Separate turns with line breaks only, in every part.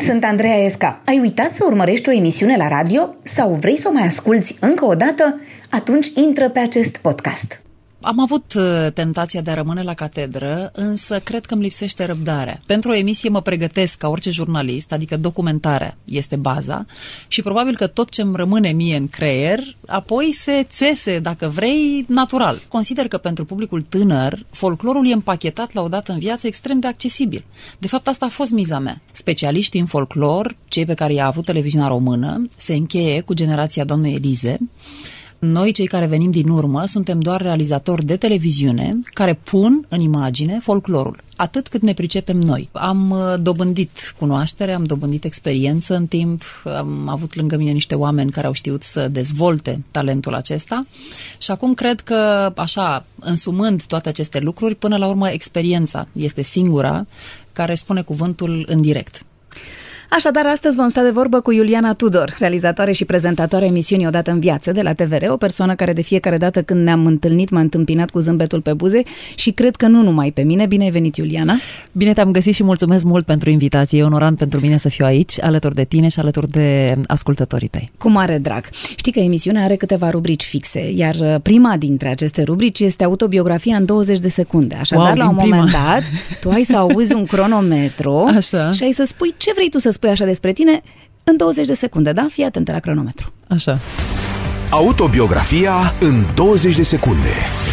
Sunt Andreea Esca. Ai uitat să urmărești o emisiune la radio sau vrei să o mai asculți încă o dată? Atunci intră pe acest podcast.
Am avut tentația de a rămâne la catedră, însă cred că îmi lipsește răbdarea. Pentru o emisie mă pregătesc ca orice jurnalist, adică documentarea este baza și probabil că tot ce îmi rămâne mie în creier, apoi se țese, dacă vrei, natural. Consider că pentru publicul tânăr, folclorul e împachetat la o dată în viață extrem de accesibil. De fapt, asta a fost miza mea. Specialiștii în folclor, cei pe care i-a avut televiziunea română, se încheie cu generația doamnei Elize. Noi, cei care venim din urmă, suntem doar realizatori de televiziune care pun în imagine folclorul, atât cât ne pricepem noi. Am dobândit cunoaștere, am dobândit experiență în timp, am avut lângă mine niște oameni care au știut să dezvolte talentul acesta și acum cred că, așa, însumând toate aceste lucruri, până la urmă experiența este singura care spune cuvântul în direct.
Așadar, astăzi vom sta de vorbă cu Iuliana Tudor, realizatoare și prezentatoare emisiunii Odată în viață de la TVR, o persoană care de fiecare dată când ne-am întâlnit m-a întâmpinat cu zâmbetul pe buze și cred că nu numai pe mine. Bine ai venit, Iuliana!
Bine te-am găsit și mulțumesc mult pentru invitație. E onorant pentru mine să fiu aici, alături de tine și alături de ascultătorii tăi.
Cu mare drag! Știi că emisiunea are câteva rubrici fixe, iar prima dintre aceste rubrici este autobiografia în 20 de secunde. Așadar, la un moment dat, tu ai să auzi un cronometru așa. Și ai să spui ce vrei tu să spui așa despre tine în 20 de secunde, da? Fii atentă la cronometru.
Așa.
Autobiografia în 20 de secunde.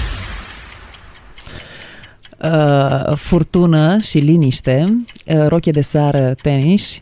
Furtună și liniște, rochie de seară, tenis,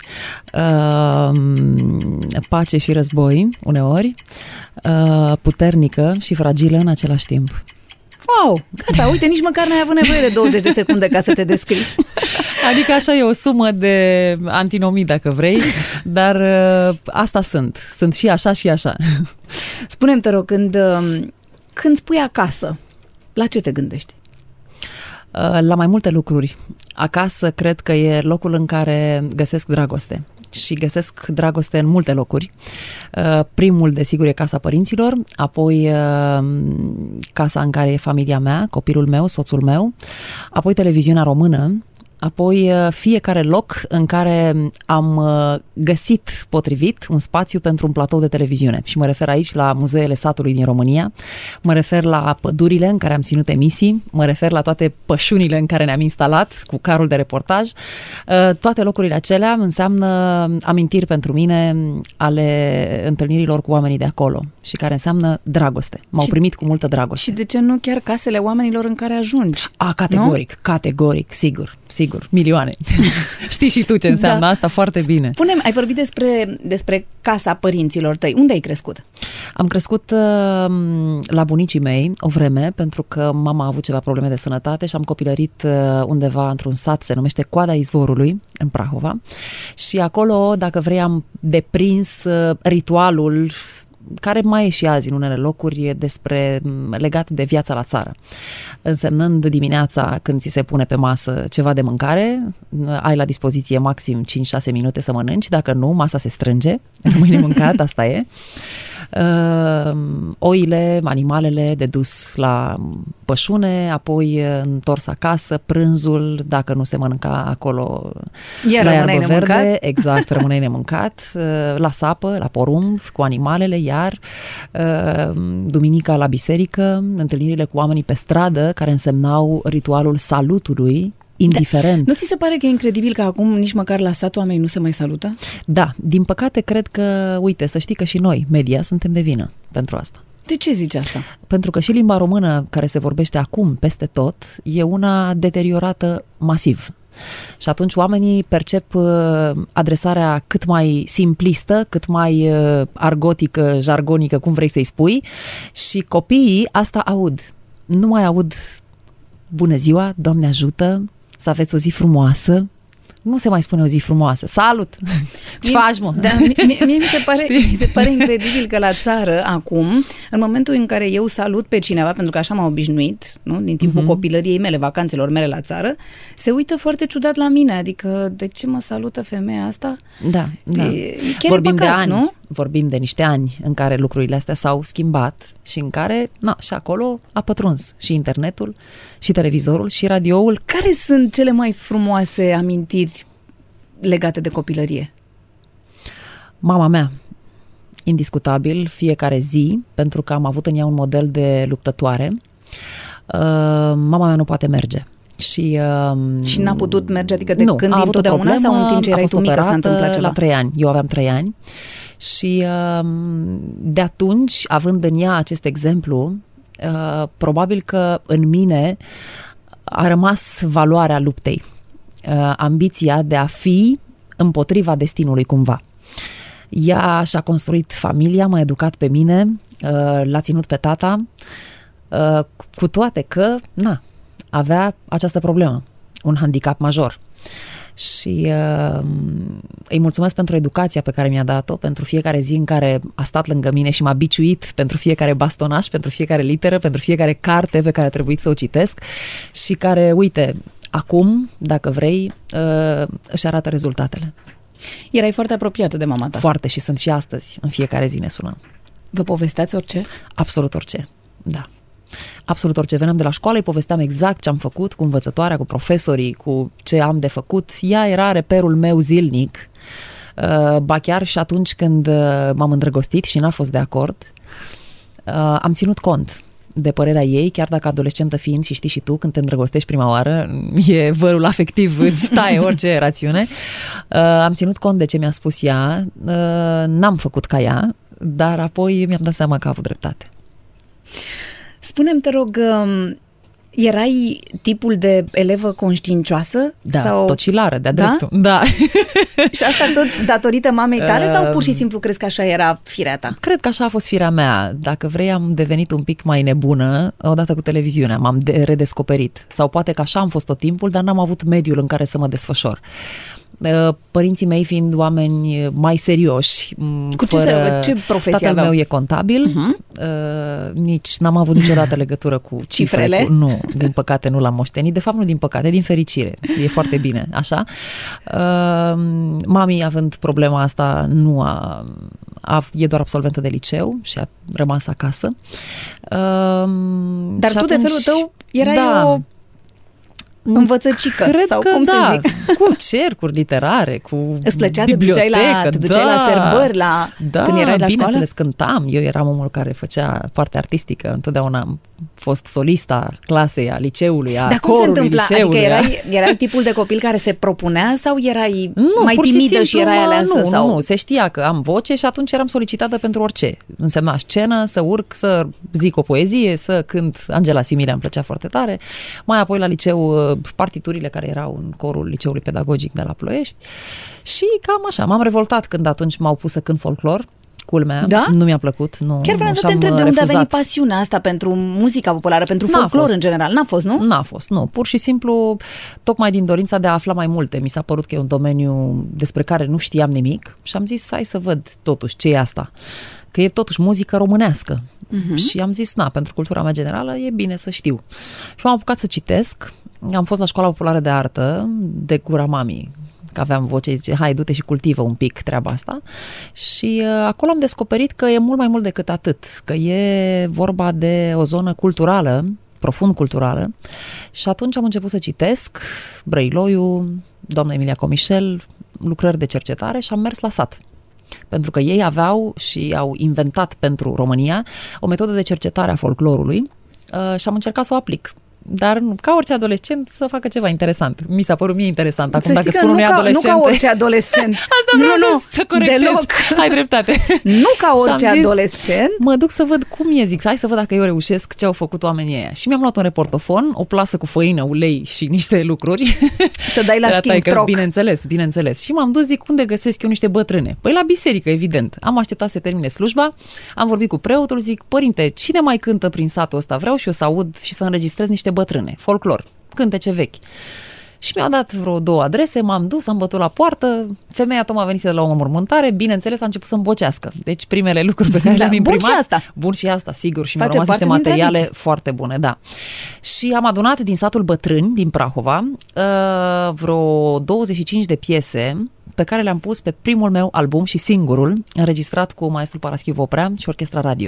pace și război, uneori, puternică și fragilă în același timp.
Wow, gata, uite, nici măcar n-ai avut nevoie de 20 de secunde ca să te descrii.
Adică așa e o sumă de antinomii, dacă vrei, dar asta sunt și așa și așa.
Spune-mi, te rog, când spui acasă, la ce te gândești?
La mai multe lucruri. Acasă cred că e locul în care găsesc dragoste. Și găsesc dragoste în multe locuri. Primul, desigur, e casa părinților, apoi casa în care e familia mea, copilul meu, soțul meu, apoi televiziunea română, apoi fiecare loc în care am găsit potrivit un spațiu pentru un platou de televiziune. Și mă refer aici la muzeele satului din România, mă refer la pădurile în care am ținut emisii, mă refer la toate pășunile în care ne-am instalat cu carul de reportaj. Toate locurile acelea înseamnă amintiri pentru mine ale întâlnirilor cu oamenii de acolo și care înseamnă dragoste. M-au primit cu multă dragoste.
Și de ce nu chiar casele oamenilor în care ajungi?
Categoric, sigur, milioane. Știi și tu ce înseamnă asta foarte bine.
Spune-mi, ai vorbit despre casa părinților tăi. Unde ai crescut?
Am crescut la bunicii mei o vreme, pentru că mama a avut ceva probleme de sănătate și am copilărit undeva într-un sat, se numește Coada Izvorului, în Prahova. Și acolo, dacă vrei, am deprins ritualul care mai e și azi în unele locuri legat de viața la țară. Însemnând dimineața, când ți se pune pe masă ceva de mâncare, ai la dispoziție maxim 5-6 minute să mănânci, dacă nu, masa se strânge, rămâi nemâncat, asta e. Oile, animalele de dus la pășune, apoi întors acasă, prânzul, dacă nu se mâncă acolo
la iarbă verde,
exact, rămâneai nemâncat, la sapă, la porumb, cu animalele, iar duminica la biserică, întâlnirile cu oamenii pe stradă, care însemnau ritualul salutului, indiferent.
Nu ți se pare că e incredibil că acum nici măcar la sat oamenii nu se mai salută?
Da, din păcate cred că, uite, să știi că și noi, media, suntem de vină pentru asta.
De ce zici asta?
Pentru că și limba română care se vorbește acum peste tot e una deteriorată masiv. Și atunci oamenii percep adresarea cât mai simplistă, cât mai argotică, jargonică, cum vrei să-i spui, și copiii asta aud. Nu mai aud bună ziua, Doamne ajută, să aveți o zi frumoasă. Nu se mai spune o zi frumoasă. Salut! Ce faci, mă?
Da, mie mi se pare incredibil că la țară, acum, în momentul în care eu salut pe cineva, pentru că așa m-am obișnuit, nu? Din timpul copilăriei mele, vacanțelor mele la țară, se uită foarte ciudat la mine. Adică, de ce mă salută femeia asta?
Da.
E chiar vorbim păcat, de ani, nu?
Vorbim de niște ani în care lucrurile astea s-au schimbat și în care, și acolo a pătruns și internetul, și televizorul, și radioul.
Care sunt cele mai frumoase amintiri legate de copilărie?
Mama mea, indiscutabil, fiecare zi, pentru că am avut în ea un model de luptătoare. Mama mea nu poate merge. Și
n-a putut merge, adică de când dintotdeauna sau în timp ce erai tu mică s-a întâmplat ceva?
La 3 ani. Eu aveam 3 ani. Și de atunci, având în ea acest exemplu, probabil că în mine a rămas valoarea luptei. Ambiția de a fi împotriva destinului cumva. Ea și-a construit familia, m-a educat pe mine, l-a ținut pe tata, cu toate că, avea această problemă, un handicap major. Și îi mulțumesc pentru educația pe care mi-a dat-o, pentru fiecare zi în care a stat lângă mine și m-a biciuit pentru fiecare bastonaș, pentru fiecare literă, pentru fiecare carte pe care a trebuit să o citesc și care, uite, acum, dacă vrei, își arată rezultatele.
Erai foarte apropiată de mama ta.
Foarte, și sunt și astăzi, în fiecare zi ne sunăm.
Vă povesteați orice?
Absolut orice, da. Absolut orice. Veneam de la școală, îi povesteam exact ce am făcut cu învățătoarea, cu profesorii, cu ce am de făcut. Ea era reperul meu zilnic. Ba chiar și atunci când m-am îndrăgostit și n-a fost de acord, am ținut cont de părerea ei, chiar dacă adolescentă fiind, și știi și tu, când te îndrăgostești prima oară, e vărul afectiv, îți taie orice rațiune. Am ținut cont de ce mi-a spus ea, n-am făcut ca ea, dar apoi mi-am dat seama că a avut dreptate.
Spune-mi, te rog, erai tipul de elevă conștiincioasă?
Da,
sau...
tocilară, de-a dreptul. Da.
Și asta tot datorită mamei tale sau pur și simplu crezi că așa era firea ta?
Cred că așa a fost firea mea. Dacă vrei, am devenit un pic mai nebună odată cu televiziunea. M-am redescoperit. Sau poate că așa am fost tot timpul, dar n-am avut mediul în care să mă desfășor. Părinții mei fiind oameni mai serioși.
Cu ce profesie
tatăl
aveau?
meu e contabil, nici n-am avut niciodată legătură cu cifrele. Nu, din păcate nu l-am moștenit. De fapt nu din păcate, din fericire. E foarte bine, așa. Mami, având problema asta, e doar absolventă de liceu și a rămas acasă.
Dar tu, de felul tău, erai o învățăcică,
cred
sau
că
cum
da,
să zic?
cu cercuri literare, cu
îți plăcea,
bibliotecă,
te duceai la serbări, când erai la
bineînțeles, cântam. Eu eram omul care făcea parte artistică, întotdeauna am fost solista clasei, a liceului, a corului liceului.
Adică erai tipul de copil care se propunea sau erai mai timidă și erai aleasă?
Nu, se știa că am voce și atunci eram solicitată pentru orice. Însemna scenă, să urc, să zic o poezie, să cânt Angela Similea, îmi plăcea foarte tare. Mai apoi la liceu partiturile care erau în corul liceului pedagogic de la Ploiești și cam așa. M-am revoltat când atunci m-au pus să cânt folclor. Culmea,
da?
Nu mi-a plăcut.
Chiar vreau să te întreb de unde a venit pasiunea asta pentru muzica populară, pentru folclor în general. N-a fost, nu?
N-a fost, nu. Pur și simplu, tocmai din dorința de a afla mai multe. Mi s-a părut că e un domeniu despre care nu știam nimic și am zis, hai să văd totuși ce e asta. Că e totuși muzică românească. Și am zis, pentru cultura mea generală e bine să știu. Și m-am apucat să citesc. Am fost la Școala Populară de Artă, de gura mamii, că aveam voce, zice, hai, du-te și cultivă un pic treaba asta. Și acolo am descoperit că e mult mai mult decât atât, că e vorba de o zonă culturală, profund culturală. Și atunci am început să citesc Brăiloiu, doamna Emilia Comișel, lucrări de cercetare și am mers la sat. Pentru că ei aveau și au inventat pentru România o metodă de cercetare a folclorului și am încercat să o aplic. Dar ca orice adolescent să facă ceva interesant. Mi s-a părut mie interesant. Acum, dacă spun unui adolescent...
Nu ca orice adolescent.
Asta vreau să corectez.
Deloc.
Ai dreptate.
Nu ca orice adolescent.
Mă duc să văd cum e, zic, hai să văd dacă eu reușesc ce au făcut oamenii ăia. Și mi-am luat un reportofon, o plasă cu făină, ulei și niște lucruri.
Să dai la schimb troc.
Bineînțeles. Și m-am dus, zic, unde găsesc eu niște bătrâne? Păi la biserică, evident. Am așteptat să termine slujba, am vorbit cu preotul, zic, părinte, cine mai cântă prin satul ăsta? Vreau și eu să aud și să înregistrez niște bătrâne. Folclor, cântece vechi. Și mi-au dat vreo 2 adrese, m-am dus, am bătut la poartă, femeia tocmai venise de la o mormântare, bineînțeles a început să-mi bocească. Deci primele lucruri pe care le-am imprimat... Bun și asta, sigur, și mi-au rămas niște materiale foarte bune, da. Și am adunat din satul Bătrâni, din Prahova, vreo 25 de piese pe care le-am pus pe primul meu album și singurul, înregistrat cu maestrul Paraschiv Oprea și Orchestra Radio.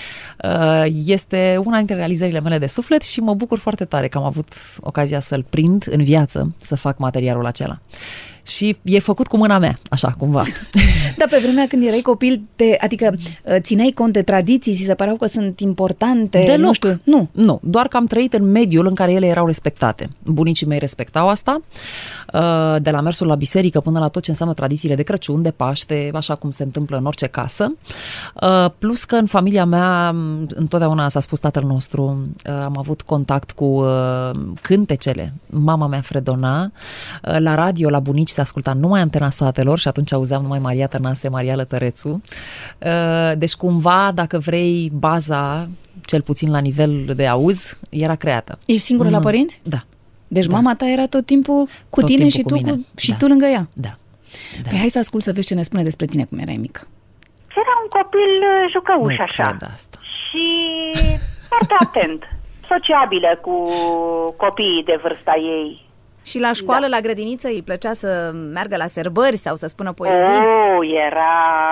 Este una dintre realizările mele de suflet și mă bucur foarte tare că am avut ocazia să-l prind în viață, să fac materialul acela. și e făcut cu mâna mea, așa, cumva.
Dar pe vremea când erai copil, adică țineai cont de tradiții, ți se păreau că sunt importante?
Deloc.
Nu știu.
Nu, doar că am trăit în mediul în care ele erau respectate. Bunicii mei respectau asta, de la mersul la biserică până la tot ce înseamnă tradițiile de Crăciun, de Paște, așa cum se întâmplă în orice casă. Plus că în familia mea, întotdeauna s-a spus tatăl nostru, am avut contact cu cântecele. Mama mea fredona, la radio, la bunici se asculta numai Antena Satelor și atunci auzeam numai Maria Tănase, Maria Lătărețu. Deci cumva, dacă vrei, baza, cel puțin la nivel de auz, era creată.
Ești singură la părinți?
Da.
Deci mama ta era tot timpul cu tine și tu lângă ea?
Da.
Păi hai să ascult să vezi ce ne spune despre tine cum erai mic.
Era un copil jucăuș așa.
Asta.
Și foarte atent, sociabilă cu copiii de vârsta ei.
Și la școală, la grădiniță, îi plăcea să meargă la serbări sau să spună poezii?
Era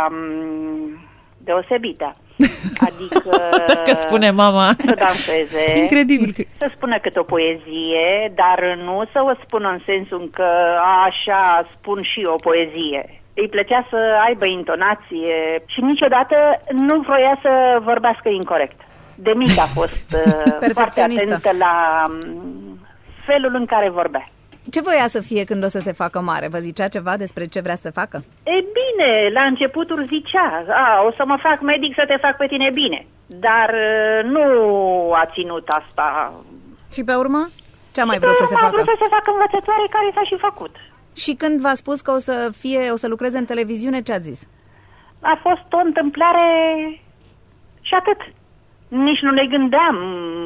deosebită. Adică
că spune mama.
să danseze.
Incredibil.
Să spună câte o poezie, dar nu să o spună în sensul că așa spun și o poezie. Îi plăcea să aibă intonație și niciodată nu vroia să vorbească incorect. De mic a fost foarte atentă la felul în care vorbea.
Ce voia să fie când o să se facă mare? Vă zicea ceva despre ce vrea să facă?
E bine, la începutul zicea, o să mă fac medic să te fac pe tine bine. Dar nu a ținut asta.
Și pe urmă? Ce a mai vrut să se facă?
A vrut să se facă învățătoare, care s-a și făcut.
Și când v-a spus că o să lucreze în televiziune, ce ați zis?
A fost o întâmplare și atât. Nici nu ne gândeam.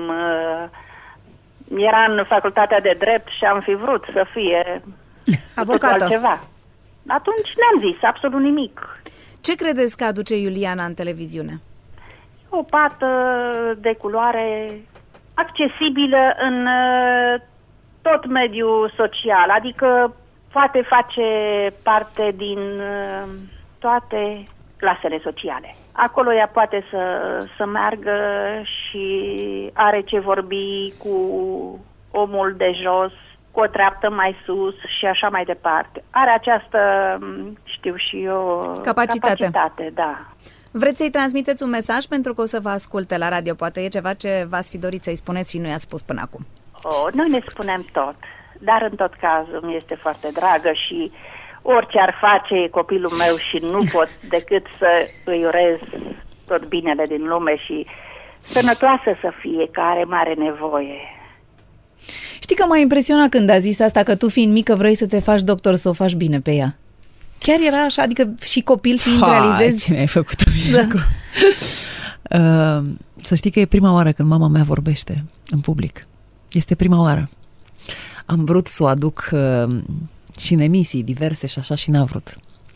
Era în facultatea de drept și am fi vrut să fie
avocată.
Altceva. Atunci n-am zis absolut nimic.
Ce credeți că aduce Iuliana în televiziune?
O pată de culoare accesibilă în tot mediul social, adică poate face parte din toate clasele sociale. Acolo ea poate să meargă și are ce vorbi cu omul de jos, cu o treaptă mai sus și așa mai departe. Are această, știu și eu, capacitate, da.
Vreți să-i transmiteți un mesaj pentru că o să vă asculte la radio? Poate e ceva ce v-ați fi dorit să-i spuneți și nu i-ați spus până acum.
Noi ne spunem tot, dar în tot cazul mi este foarte dragă și orice ar face copilul meu și nu pot decât să îi urez tot binele din lume și sănătoasă să fie, că are mare nevoie.
Știi că m-a impresionat când a zis asta, că tu fiind mică vrei să te faci doctor, să o faci bine pe ea. Chiar era așa, adică și copil fiind realizezi?
Ce mi-ai făcut mie acum. Să știi că e prima oară când mama mea vorbește în public. Este prima oară. Am vrut să o aduc și în emisii diverse și așa și n-a vrut.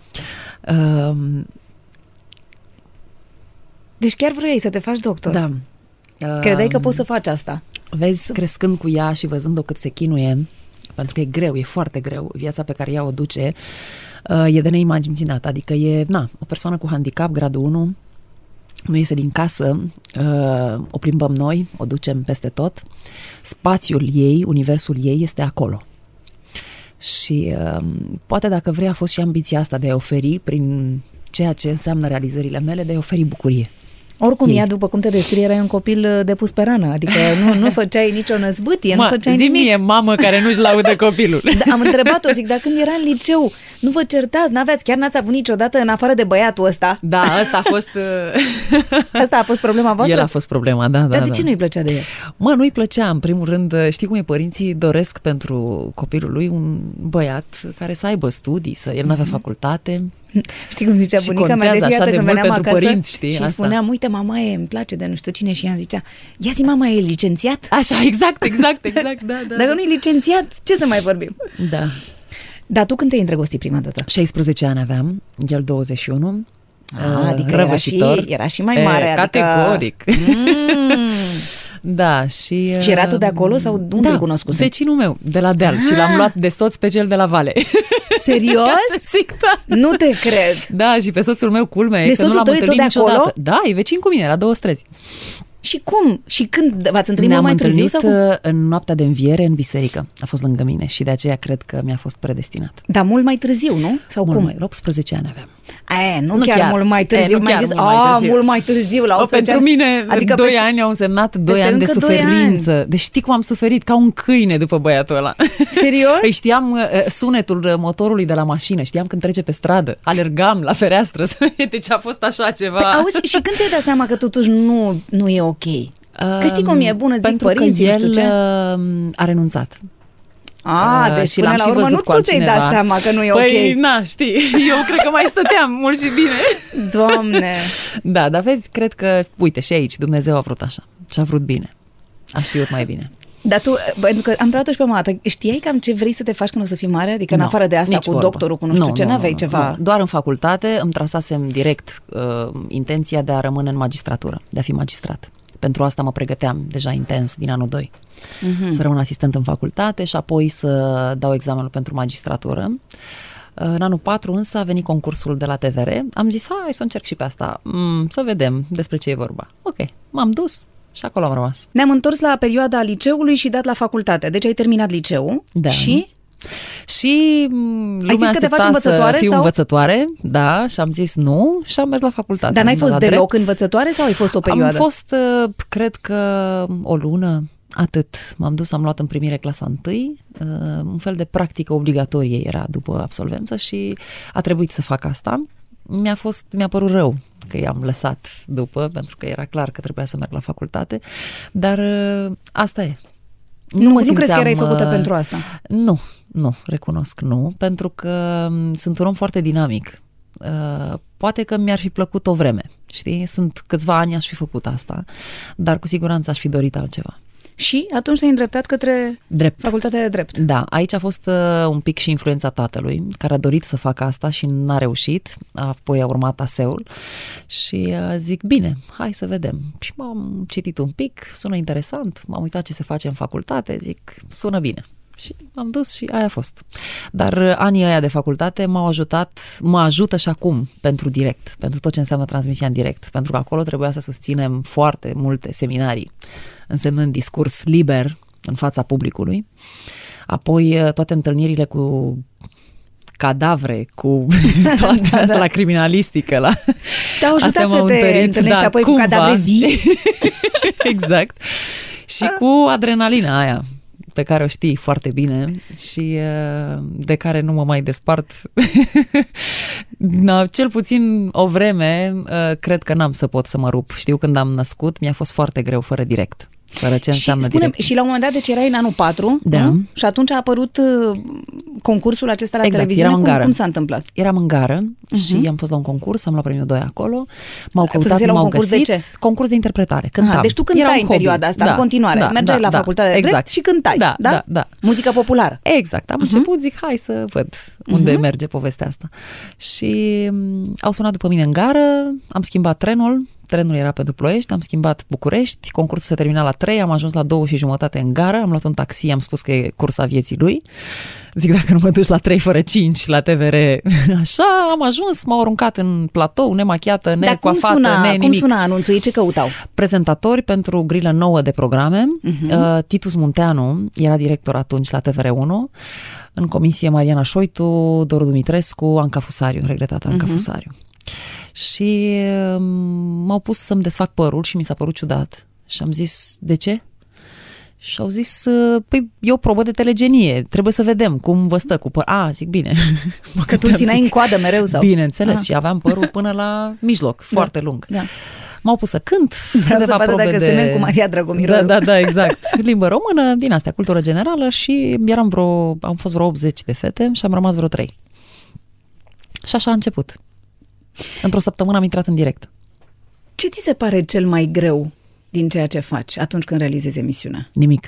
Deci chiar vrei să te faci doctor?
Da.
Credeai că poți să faci asta?
Vezi, crescând cu ea și văzând-o cât se chinuie, pentru că e greu, e foarte greu, viața pe care ea o duce, e de neimaginat. Adică e o persoană cu handicap, gradul 1, nu iese din casă, o plimbăm noi, o ducem peste tot. Spațiul ei, universul ei este acolo. Și poate dacă vrei a fost și ambiția asta de a oferi, prin ceea ce înseamnă realizările mele, de a oferi bucurie.
Oricum, ea, după cum te descrie, erai un copil depus pe rană, adică nu făceai nicio năzbâtie, nu făceai nimic.
Zi-mi mamă care nu-și laudă copilul.
Da, am întrebat-o, zic, dar când era în liceu, nu vă certați, chiar n-ați avut niciodată în afară de băiatul ăsta?
Da, ăsta a fost...
Asta a fost problema voastră?
El a fost problema, da.
Dar de ce nu-i plăcea de el?
Nu-i plăcea, în primul rând, știi cum e, părinții doresc pentru copilul lui un băiat care să aibă studii, el n-avea facultate.
Știi cum zicea bunica mea de fiecare când veneam acasă
părinți,
și spuneam, uite, mama îmi place de nu știu cine, și ea îmi zicea, ia zi, mama e licențiat?
Așa, exact, da.
Dacă nu e licențiat, ce să mai vorbim?
Da.
Dar tu când te-ai îndrăgostit prima dată?
16 ani aveam, el 21.
Adică era și mai mare.
Categoric. Da, și
era tu de acolo sau unde îl cunoscuse?
Vecinul meu, de la deal. Și l-am luat de soț pe cel de la Vale.
Serios?
Zic, da.
Nu te cred.
Da, și pe soțul meu, culmea,
deci
că nu l-am întâlnit niciodată.
Acolo?
Da, e vecin cu mine, la 2 străzi.
Și cum? Și când v-ați întâlnit mai târziu?
Ne-am în noaptea de înviere în biserică. A fost lângă mine și de aceea cred că mi-a fost predestinat.
Dar mult mai târziu, nu? Sau
mult
cum?
Mai, 18 ani aveam.
Nu chiar mult mai târziu.
Nu chiar
mult mai târziu. La 18
pentru mine, adică 2 ani au însemnat 2 ani de suferință. Deci știi cum am suferit? Ca un câine după băiatul ăla.
Serios?
Păi știam sunetul motorului de la mașină, știam când trece pe stradă, alergam la fereastră. Deci a fost așa ceva.
Păi, auzi, și când ți-ai dat seama că totuși nu e ok? Că știi cum e, bună, zic părinții,
nu știu ce. A renunțat.
Deci și până la urmă nu tu ți-ai dat seama că nu e ok.
Păi, știi, eu cred că mai stăteam mult și bine.
Doamne!
Da, dar vezi, cred că, uite, și aici Dumnezeu a vrut așa și a vrut bine. A știut mai bine.
Dar tu, pentru că am întrebat-o și pe mama ta, știai cam ce vrei să te faci când o să fii mare? Adică în afară de asta, cu vorbă. Doctorul, cu nu știu ce, n-aveai ceva?
Nu. Doar în facultate îmi trasasem direct intenția de a rămâne în magistratură, de a fi magistrat. Pentru asta mă pregăteam deja intens din anul 2. Să rămân asistent în facultate și apoi să dau examenul pentru magistratură. În anul 4 însă a venit concursul de la TVR. Am zis, hai să încerc și pe asta, să vedem despre ce e vorba. Ok, m-am dus și acolo am rămas.
Ne-am întors la perioada liceului și dat la facultate. Deci ai terminat liceul și...
Și lumea aștepta să fiu învățătoare, da, și am zis nu și am mers la facultate.
Dar n-ai fost deloc învățătoare sau ai fost o perioadă?
Am fost, cred că, o lună, atât. M-am dus, am luat în primire clasa 1, un fel de practică obligatorie era după absolvență și a trebuit să fac asta. Mi-a părut rău că i-am lăsat după, pentru că era clar că trebuia să merg la facultate, dar asta e.
Nu crezi că erai făcută pentru asta?
Nu, recunosc nu, pentru că sunt un om foarte dinamic. Poate că mi-ar fi plăcut o vreme, știi? Sunt câțiva ani aș fi făcut asta, dar cu siguranță aș fi dorit altceva.
Și atunci te-ai îndreptat către facultatea de drept.
Da, aici a fost un pic și influența tatălui, care a dorit să facă asta și n-a reușit, apoi a urmat ASEul și zic, bine, hai să vedem. Și m-am citit un pic, sună interesant, m-am uitat ce se face în facultate, zic, sună bine. Și m-am dus și aia a fost. Dar anii ăia de facultate mă ajută și acum pentru direct, pentru tot ce înseamnă transmisia în direct, pentru că acolo trebuia să susținem foarte multe seminarii, însemnând discurs liber în fața publicului, apoi toate întâlnirile cu cadavre, cu toate astea la criminalistică.
Te-au ajutat să te întâlnești apoi cu cadavre vii?
Exact. Și cu adrenalina aia pe care o știi foarte bine și de care nu mă mai despart. Cel puțin o vreme, cred că n-am să pot să mă rup. Știu, când am născut, mi-a fost foarte greu fără direct. Fără ce înseamnă direct.
Și la un moment dat, deci erai în anul 4,
da.
Nu? Și atunci a apărut concursul acesta la televiziune. Cum s-a întâmplat?
Eram în gară și am fost la un concurs, am luat premiul 2 acolo. M-au căutat, m-au găsit.
De ce?
Concurs de interpretare. Cântam.
Deci tu cântai în perioada asta, în continuare. Mergeai la facultate de drept și cântai. Da? Muzică populară.
Exact. Am început, zic, hai să văd unde merge povestea asta. Și au sunat după mine în gară, am schimbat trenul. Trenul era pentru Ploiești, am schimbat București, concursul se termina la 3, am ajuns la 2:30 în gară, am luat un taxi, am spus că e cursa vieții lui. Zic, dacă nu mă duci la 3 fără 5 la TVR, așa, am ajuns, m-au aruncat în platou, nemachiată, necoafată, nimic.
Cum suna anunțul? Ei ce căutau?
Prezentatori pentru grilă nouă de programe. Titus Munteanu era director atunci la TVR1, în comisie Mariana Șoitu, Doru Dumitrescu, Anca Fusariu, regretată Anca Fusariu. Și m-au pus să-mi desfac părul și mi s-a părut ciudat. Și am zis, de ce? Și au zis, păi e o probă de telegenie, trebuie să vedem cum vă stă cu păr. Zic, bine.
Că tu țineai în coadă mereu sau?
Bineînțeles, și aveam părul până la mijloc, foarte lung. Da. M-au pus să cânt.
Vreau să vadă dacă semeni cu Maria Dragomiroiu.
Da, exact. Limbă română, din astea, cultură generală și am fost vreo 80 de fete și am rămas vreo 3. Și așa a început. Într-o săptămână am intrat în direct.
Ce ți se pare cel mai greu din ceea ce faci atunci când realizezi emisiunea?
Nimic.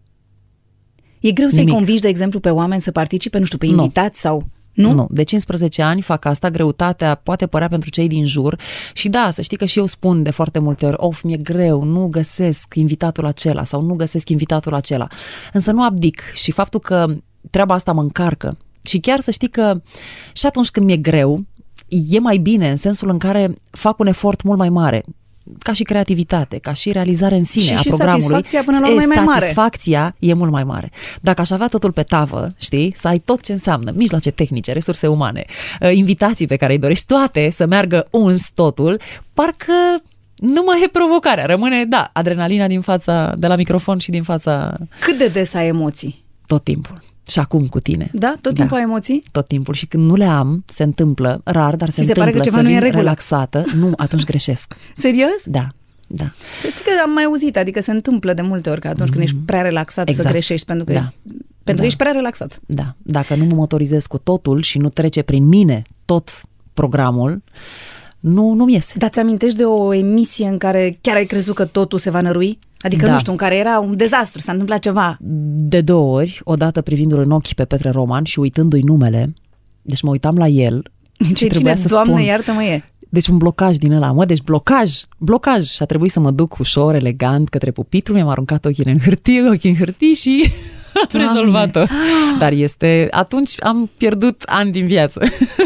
E greu să-i convingi, de exemplu, pe oameni să participe, nu știu, pe invitați sau...
Nu, de 15 ani fac asta, greutatea poate părea pentru cei din jur și da, să știi că și eu spun de foarte multe ori, mi-e greu, nu găsesc invitatul acela sau nu găsesc invitatul acela, însă nu abdic și faptul că treaba asta mă încarcă și chiar să știi că și atunci când mi-e greu, e mai bine în sensul în care fac un efort mult mai mare. ca și creativitate, ca și realizare în sine
și
a programului.
Satisfacția până la urmă e mai mare.
Satisfacția e mult mai mare. Dacă aș avea totul pe tavă, știi, să ai tot ce înseamnă, mijloace tehnice, resurse umane, invitații pe care îi dorești, toate să meargă uns totul, parcă nu mai e provocarea. Rămâne, adrenalina din fața, de la microfon și din fața...
Cât de des ai emoții?
Tot timpul. Și acum cu tine.
Da? Tot timpul ai emoții?
Tot timpul. Și când nu le am, se întâmplă, rar, dar se întâmplă
pare că ceva
să
nu
vin
e în regulă.
relaxată. Nu, atunci greșesc.
Serios?
Da.
Să știi că am mai auzit, adică se întâmplă de multe ori că atunci când ești prea relaxat să greșești, pentru că ești prea relaxat. Da.
Dacă nu mă motorizez cu totul și nu trece prin mine tot programul, nu-mi iese.
Dar ți-amintești de o emisie în care chiar ai crezut că totul se va nărui? Adică, nu știu, în care era un dezastru, s-a întâmplat ceva.
De 2 ori, odată privindu-l în ochi pe Petre Roman și uitându-i numele, deci mă uitam la el și trebuia să
Doamne,
spun...
iartă-mă, e.
Deci un blocaj din ăla, deci blocaj. Și a trebuit să mă duc ușor, elegant, către pupitru, mi-am aruncat ochii în hârtii și am rezolvat-o. Dar atunci am pierdut ani din viață.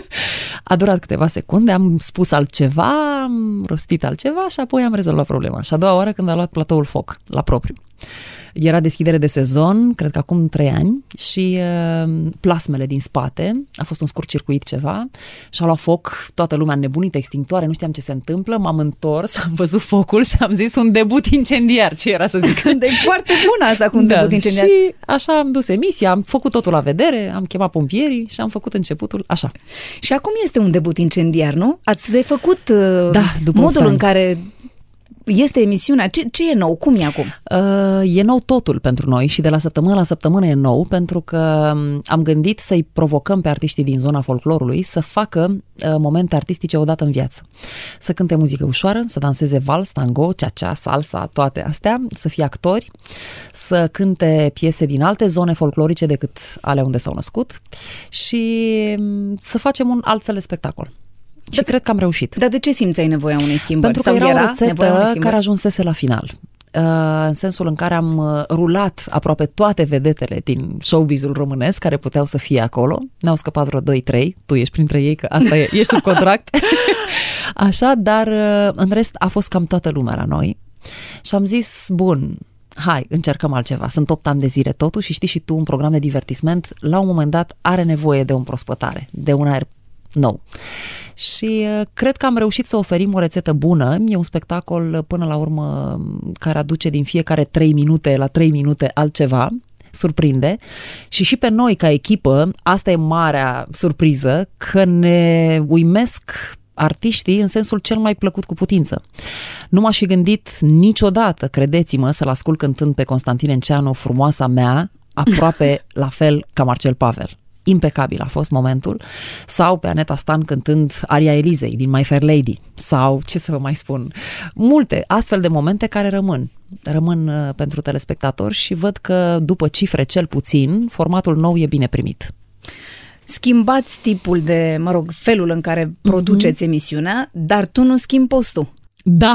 A durat câteva secunde, am spus altceva, am rostit altceva și apoi am rezolvat problema. Și a doua oară când a luat platoul foc, la propriu. Era deschidere de sezon, cred că acum 3 ani, și plasmele din spate, a fost un scurt circuit ceva, și a luat foc, toată lumea înnebunită, extintoare, nu știam ce se întâmplă, m-am întors, am văzut focul și am zis un debut incendiar, ce era să zic.
E foarte bună asta cu un debut incendiar.
Și așa am dus emisia, am făcut totul la vedere, am chemat pompierii și am făcut începutul așa.
Și acum este un debut incendiar, nu? Ați refăcut
după
modul în care... este emisiunea? Ce e nou? Cum e acum?
E nou totul pentru noi și de la săptămână la săptămână e nou, pentru că am gândit să-i provocăm pe artiștii din zona folclorului să facă momente artistice odată în viață. Să cânte muzică ușoară, să danseze vals, tango, cha-cha, salsa, toate astea, să fie actori, să cânte piese din alte zone folclorice decât alea unde s-au născut și să facem un alt fel de spectacol. Și cred că am reușit.
Dar de ce simțeai nevoia unei schimbări?
Pentru că era o rețetă care ajunsese la final. În sensul în care am rulat aproape toate vedetele din showbiz-ul românesc care puteau să fie acolo. Ne-au scăpat vreo 2-3. Tu ești printre ei, că asta e, ești sub contract. Așa, dar în rest a fost cam toată lumea la noi. Și am zis, bun, hai, încercăm altceva. Sunt 8 ani de zile totul și știi și tu, un program de divertisment la un moment dat are nevoie de o împrospătare, de un aer nou. Și cred că am reușit să oferim o rețetă bună. E un spectacol până la urmă care aduce din fiecare 3 minute la 3 minute altceva, surprinde și pe noi ca echipă, asta e marea surpriză, că ne uimesc artiștii în sensul cel mai plăcut cu putință. Nu m-aș fi gândit niciodată, credeți-mă, să-l ascult cântând pe Constantin Enceanu, Frumoasa mea, aproape la fel ca Marcel Pavel. Impecabil a fost momentul, sau pe Aneta Stan cântând aria Elizei din My Fair Lady, sau ce să vă mai spun, multe astfel de momente care rămân pentru telespectatori și văd că după cifre cel puțin, formatul nou e bine primit.
Schimbați tipul de, felul în care produceți emisiunea, dar tu nu schimbi postul.
Da.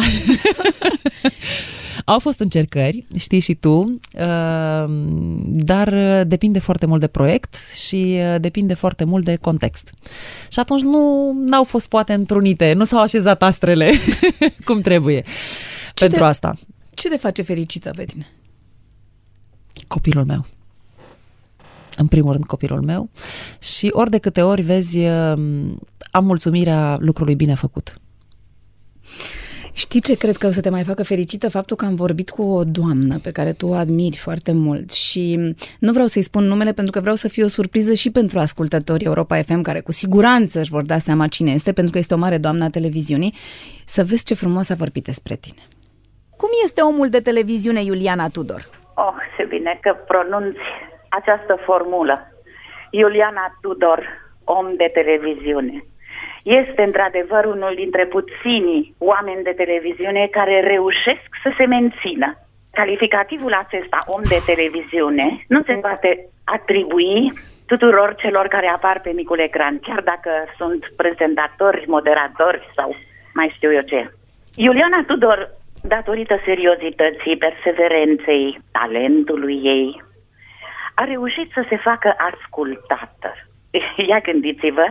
Au fost încercări, știi și tu, dar depinde foarte mult de proiect și depinde foarte mult de context. Și atunci n-au fost poate întrunite, nu s-au așezat astrele cum trebuie pentru asta.
Ce te face fericită pe tine?
Copilul meu. În primul rând copilul meu și ori de câte ori vezi, am mulțumirea lucrului bine făcut.
Știi ce cred că o să te mai facă fericită? Faptul că am vorbit cu o doamnă pe care tu o admiri foarte mult și nu vreau să-i spun numele pentru că vreau să fie o surpriză și pentru ascultătorii Europa FM, care cu siguranță își vor da seama cine este, pentru că este o mare doamnă a televiziunii. Să vezi ce frumos a vorbit despre tine. Cum este omul de televiziune Iuliana Tudor?
Oh, ce bine că pronunți această formulă. Iuliana Tudor, om de televiziune. Este într-adevăr unul dintre puținii oameni de televiziune care reușesc să se mențină. Calificativul acesta, om de televiziune, nu se poate atribui tuturor celor care apar pe micul ecran, chiar dacă sunt prezentatori, moderatori sau mai știu eu ce. Iuliana Tudor, datorită seriozității, perseverenței, talentului ei, a reușit să se facă ascultată. Ia gândiți-vă,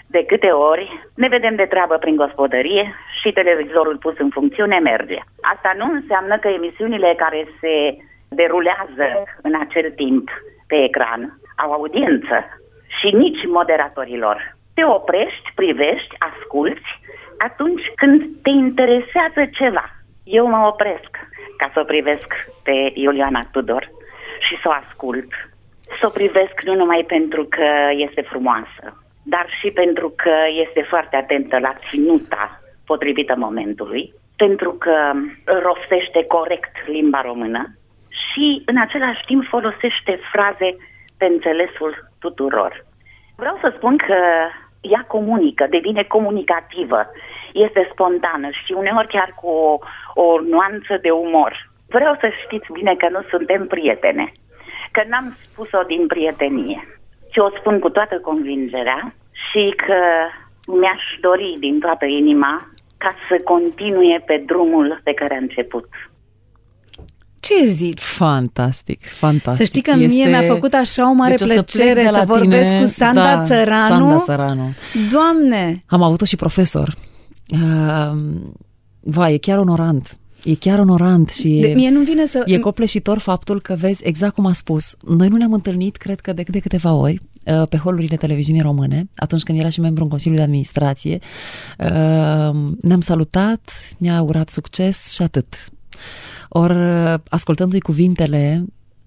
De câte ori ne vedem de treabă prin gospodărie și televizorul pus în funcțiune merge. Asta nu înseamnă că emisiunile care se derulează în acel timp pe ecran au audiență și nici moderatorilor. Te oprești, privești, asculți atunci când te interesează ceva. Eu mă opresc ca să o privesc pe Iuliana Tudor și să o ascult. Să o privesc nu numai pentru că este frumoasă, dar și pentru că este foarte atentă la ținuta potrivită momentului, pentru că rostește corect limba română și în același timp folosește fraze pe înțelesul tuturor. Vreau să spun că ea comunică, devine comunicativă, este spontană și uneori chiar cu o nuanță de umor. Vreau să știți bine că nu suntem prietene, că n-am spus-o din prietenie, ci o spun cu toată convingerea și că mi-aș dori din toată inima ca să continue pe drumul pe care a început.
Ce zici?
Fantastic, fantastic.
Să știi că mie mi-a făcut așa o mare plăcere să vorbesc cu Sanda Țăranu.
Sanda Țăranu.
Doamne!
Am avut-o și profesor. Vai, e chiar onorant. E chiar onorant și
mie nu vine să...
e copleșitor faptul că vezi, exact cum a spus, noi nu ne-am întâlnit, cred că de câteva ori, pe holurile televiziunii române, atunci când era și membru în Consiliul de Administrație, ne-am salutat, mi-a urat succes și atât. Ori, ascultându-i cuvintele,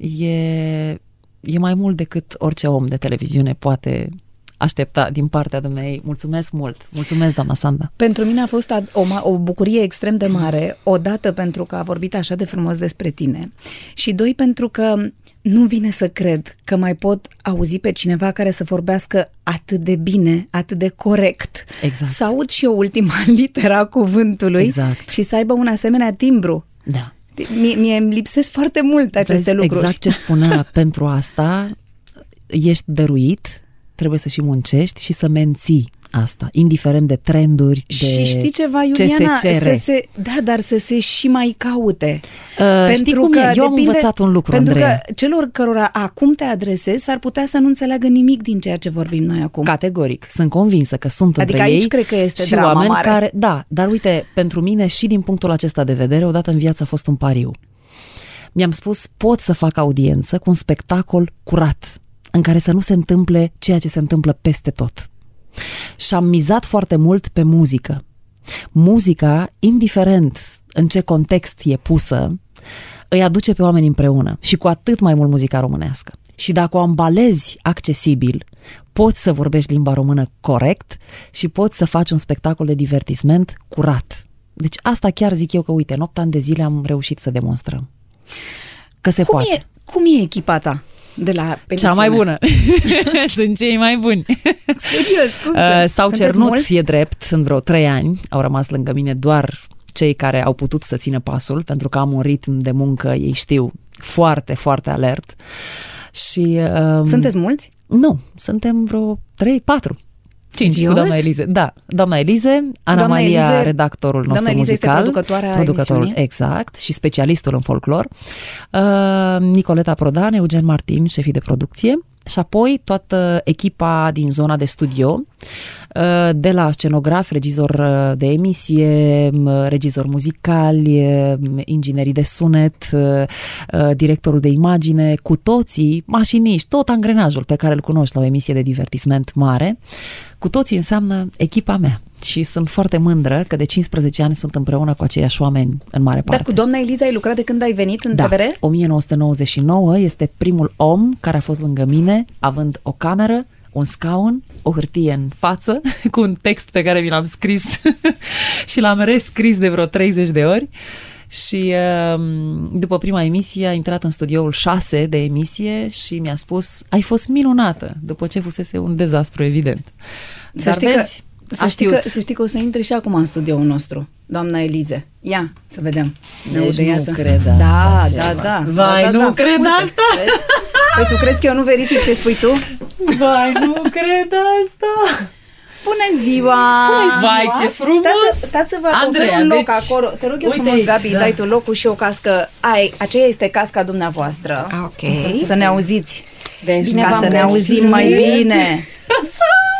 e mai mult decât orice om de televiziune poate aștepta din partea dumneei. Mulțumesc mult! Mulțumesc, doamna Sanda!
Pentru mine a fost o bucurie extrem de mare, odată pentru că a vorbit așa de frumos despre tine și doi pentru că nu vine să cred că mai pot auzi pe cineva care să vorbească atât de bine, atât de corect.
Exact.
Să aud și eu ultima litera a cuvântului și să aibă un asemenea timbru.
Da.
Mie îmi lipsesc foarte mult aceste lucruri.
Exact ce spunea, pentru asta ești dăruit, trebuie să și muncești și să menții asta, indiferent de trenduri, de
și știi ceva, Iuliana,
ce se cere.
Dar să se și mai caute.
Știi cum e? Eu am învățat un lucru,
pentru
Andreea.
Că celor cărora acum te adresezi s-ar putea să nu înțeleagă nimic din ceea ce vorbim noi acum.
Categoric. Sunt convinsă că sunt
adică
între ei
aici cred că este
și
drama
oameni
mare.
care, da, dar uite, pentru mine și din punctul acesta de vedere, odată în viață a fost un pariu. Mi-am spus, pot să fac audiență cu un spectacol curat, în care să nu se întâmple ceea ce se întâmplă peste tot. Și am mizat foarte mult pe muzică. Muzica, indiferent în ce context e pusă, îi aduce pe oameni împreună și cu atât mai mult muzica românească. Și dacă o ambalezi accesibil, poți să vorbești limba română corect și poți să faci un spectacol de divertisment curat. Deci asta chiar zic eu că, uite, în 8 ani de zile am reușit să demonstrăm că se poate.
Cum e echipa ta? De la
cea mai bună. Sunt cei mai buni.
Serios,
s-au cernut, e drept, în vreo 3 ani. Au rămas lângă mine doar cei care au putut să țină pasul, pentru că am un ritm de muncă, ei știu, foarte, foarte alert. Și
sunteți mulți?
Nu, suntem vreo 3, 4. 5 cu doamna Elize. Da, doamna Elize, Ana Maria, redactorul nostru muzical, producătorul, exact, și specialistul în folclor, Nicoleta Prodan, Eugen Martin, șefii de producție, și apoi toată echipa din zona de studio, de la scenograf, regizor de emisie, regizori muzicali, inginerii de sunet, directorul de imagine, cu toții, mașiniști, tot angrenajul pe care îl cunoști la o emisie de divertisment mare, cu toții înseamnă echipa mea. Și sunt foarte mândră că de 15 ani sunt împreună cu aceiași oameni în mare parte.
Dar cu doamna Eliza ai lucrat de când ai venit în TVR?
1999 este primul om care a fost lângă mine, având o cameră, un scaun, o hârtie în față, cu un text pe care mi l-am scris și l-am rescris de vreo 30 de ori. Și după prima emisie a intrat în studioul 6 de emisie și mi-a spus, ai fost minunată, după ce fusese un dezastru evident. Dar vezi,
să știi că o să intre și acum în studioul nostru, doamna Elize. Ia, să vedem.
Deci nu cred
asta. Da.
Vai, nu cred asta?
Păi tu crezi că eu nu verific ce spui tu?
Vai, nu cred asta!
Bună ziua!
Vai, ce frumos!
Stați să vă ofer un loc acolo. Te rog eu frumos, aici, Gabi, dai tu locul și o cască. Aceea este casca dumneavoastră.
Ok.
Să ne auziți.
Deci
ca să ne auzim mai bine.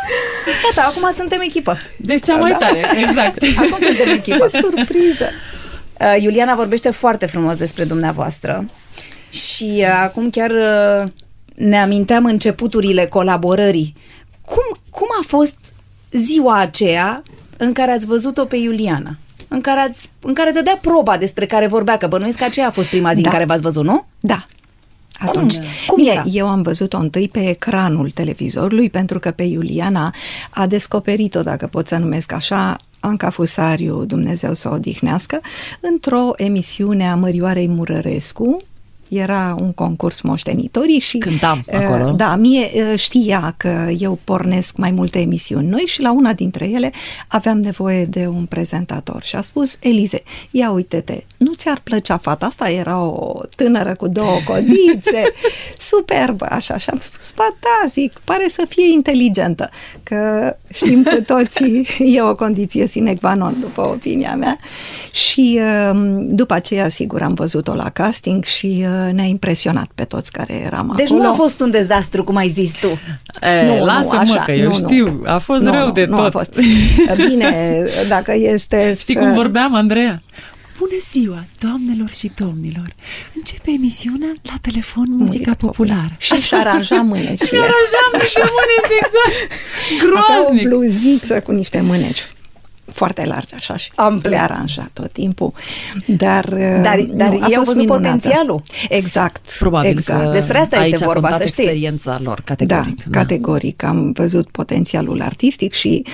Gata, acum suntem echipă.
Deci cea mai tare, exact.
Acum suntem echipă.
Ce surpriză!
Iuliana vorbește foarte frumos despre dumneavoastră și acum chiar ne aminteam începuturile colaborării. Cum a fost ziua aceea în care ați văzut-o pe Iuliana? În care dădea proba despre care vorbea, că bănuiesc că aceea a fost prima zi în care v-ați văzut, nu?
Da. Atunci,
cum era?
Eu am văzut-o întâi pe ecranul televizorului, pentru că pe Iuliana a descoperit-o, dacă pot să numesc așa, Anca Fusariu, Dumnezeu să o odihnească, într-o emisiune a Mărioarei Murărescu. Era un concurs moștenitorii și
cântam acolo.
Da, mie știa că eu pornesc mai multe emisiuni noi și la una dintre ele aveam nevoie de un prezentator și a spus: Elize, ia uite-te, nu ți-ar plăcea fata asta? Era o tânără cu 2 codițe, superbă, așa. Și am spus: ba da, zic, pare să fie inteligentă, că știm cu toții, e o condiție sine qua non, după opinia mea. Și după aceea, sigur, am văzut-o la casting și ne-a impresionat pe toți care eram acolo.
Deci nu a fost un dezastru, cum ai zis tu.
Lasă-mă, că eu știu, a fost rău de tot.
A fost. Bine, dacă este...
Știi cum vorbeam, Andreea? Bună ziua, doamnelor și domnilor! Începe emisiunea La Telefon Muzica Populară.
Și își aranja mânecile.
Și aranjam niște mâneci, exact! Groaznic!
Avea o bluziță cu niște mâneci foarte largi, așa, și le aranja tot timpul. Dar
ei au văzut potențialul.
Exact.
Probabil
exact.
Că
despre asta este vorba, să știi.
Experiența lor, categoric.
Da, categoric. Am văzut potențialul artistic și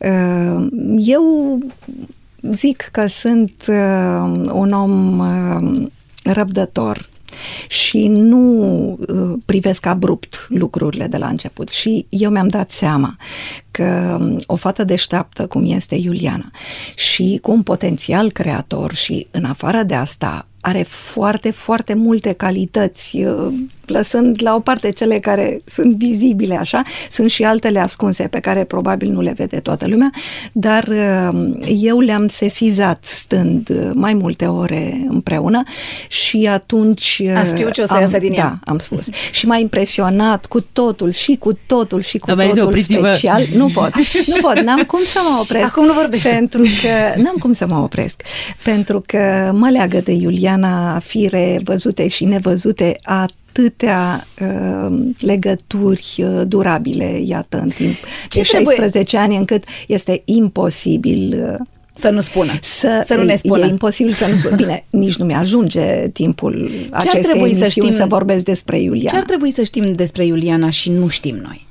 eu zic că sunt un om răbdător și nu privesc abrupt lucrurile de la început. Și eu mi-am dat seama că o fată deșteaptă cum este Iuliana și cu un potențial creator și în afară de asta are foarte, foarte multe calități, lăsând la o parte cele care sunt vizibile așa, sunt și altele ascunse pe care probabil nu le vede toată lumea, dar eu le-am sesizat stând mai multe ore împreună și atunci...
Știu ce o să iasă din ea.
Da, am spus. Și m-a impresionat cu totul totul special. Nu pot, n-am cum să mă opresc.
Acum nu vorbești.
N-am cum să mă opresc, pentru că mă leagă de Iuliana fire văzute și nevăzute, atâtea legături durabile, iată, în timp de 16 ani, încât este imposibil
să nu spună. Să nu ne spună.
E imposibil să nu spună. Bine, nici nu mi-ajunge timpul acestei emisiuni să vorbesc despre Iuliana.
Ce ar trebui să știm despre Iuliana și nu știm noi?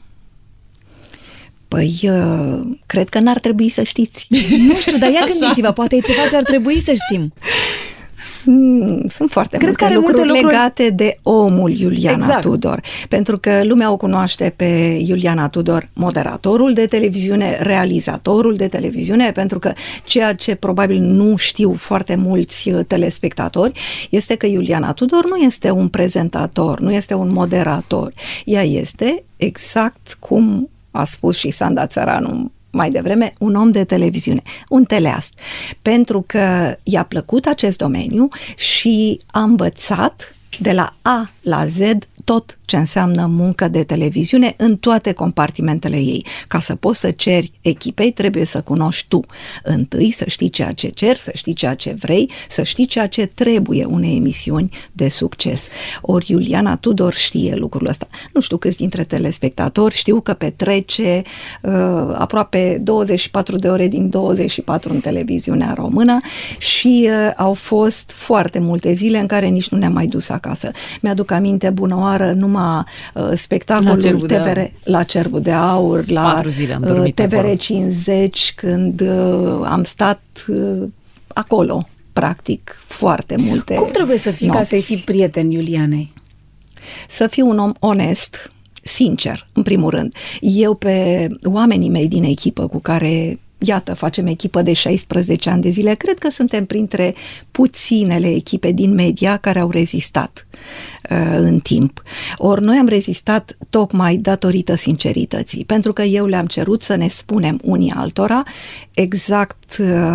Păi, cred că n-ar trebui să știți.
Nu știu, dar ia gândiți-vă, poate e ceva ce ar trebui să știm.
Sunt foarte multe lucruri legate de omul Iuliana Tudor. Pentru că lumea o cunoaște pe Iuliana Tudor, moderatorul de televiziune, realizatorul de televiziune, pentru că ceea ce probabil nu știu foarte mulți telespectatori este că Iuliana Tudor nu este un prezentator, nu este un moderator. Ea este, exact cum a spus și Sanda Țăranu mai devreme, un om de televiziune, un teleast, pentru că i-a plăcut acest domeniu și a învățat de la A la Z tot ce înseamnă muncă de televiziune în toate compartimentele ei. Ca să poți să ceri echipei, trebuie să cunoști tu. Întâi să știi ceea ce ceri, să știi ceea ce vrei, să știi ceea ce trebuie unei emisiuni de succes. Ori Iuliana Tudor știe lucrul ăsta. Nu știu câți dintre telespectatori știu că petrece aproape 24 de ore din 24 în televiziunea română și au fost foarte multe zile în care nici nu ne-am mai dus acasă. Mi-aduc aminte, bună oară, numai spectacolul TVR la Cerbul de Aur, la
4 zile am dormit
TVR
acolo.
50, când am stat acolo, practic, foarte multe.
Cum trebuie să fii ca să-i fii prieten Iulianei?
Să fii un om onest, sincer, în primul rând. Eu pe oamenii mei din echipă cu care, iată, facem echipă de 16 ani de zile, cred că suntem printre puținele echipe din media care au rezistat în timp. Ori noi am rezistat tocmai datorită sincerității, pentru că eu le-am cerut să ne spunem unii altora exact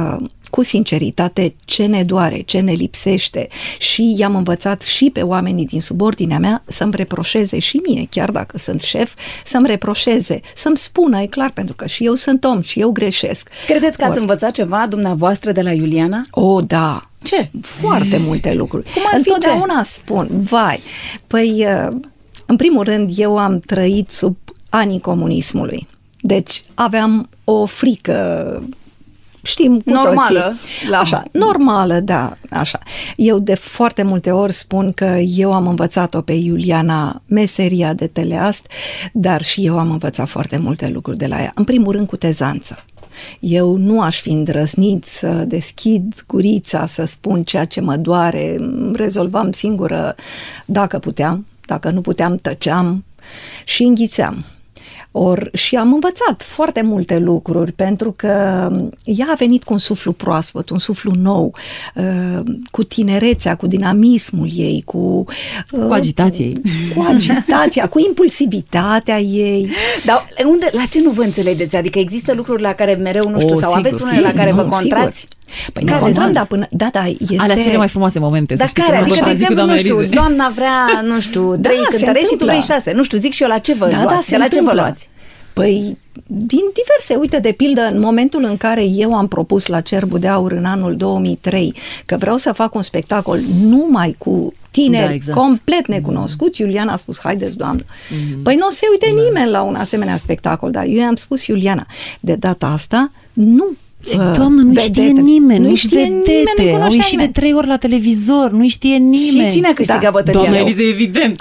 cu sinceritate ce ne doare, ce ne lipsește și i-am învățat și pe oamenii din subordinea mea să-mi reproșeze și mie, chiar dacă sunt șef, să-mi reproșeze, să-mi spună, e clar, pentru că și eu sunt om și eu greșesc.
Credeți că ați învățat ceva dumneavoastră de la Iuliana?
O, da.
Ce?
Foarte multe lucruri.
Cum ar fi?
Întotdeauna spun, vai, păi, în primul rând, eu am trăit sub anii comunismului. Deci aveam o frică, știm cu
normală,
toții. Așa, normală, da, așa. Eu de foarte multe ori spun că eu am învățat-o pe Iuliana meseria de teleast, dar și eu am învățat foarte multe lucruri de la ea. În primul rând, cutezanță. Eu nu aș fi îndrăznit să deschid gurița, să spun ceea ce mă doare, rezolvam singură dacă puteam, dacă nu puteam, tăceam și înghițeam. Și am învățat foarte multe lucruri, pentru că ea a venit cu un suflu proaspăt, un suflu nou, cu tinerețea, cu dinamismul ei, cu
agitația ei.
Cu agitația, cu impulsivitatea ei.
Dar la ce nu vă înțelegeți? Adică există lucruri la care mereu, nu știu, sau
sigur,
aveți unele la care vă contrați?
Păi care este...
Alea cele mai frumoase momente,
dar
să știi,
care? Adică, de exemplu, nu știu,
Elize.
doamna vrea, nu știu, 3 cântăreți și tu vrei 6. Nu știu, zic și eu la ce vă luați, de la ce vă luați?
Păi, din diverse, uite, de pildă, în momentul în care eu am propus la Cerbul de Aur în anul 2003 că vreau să fac un spectacol numai cu tineri, complet necunoscuți, Iuliana a spus, haideți, doamnă. Păi nu o să uite nimeni la un asemenea spectacol, dar eu i-am spus, Iuliana, de data asta nu.
Doamnă, nu știe nimeni, nu știe vedete, au ieșit de 3 ori la televizor, nu știe nimeni.
Și cine a câștigat bătălia?
Doamna Elize, evident.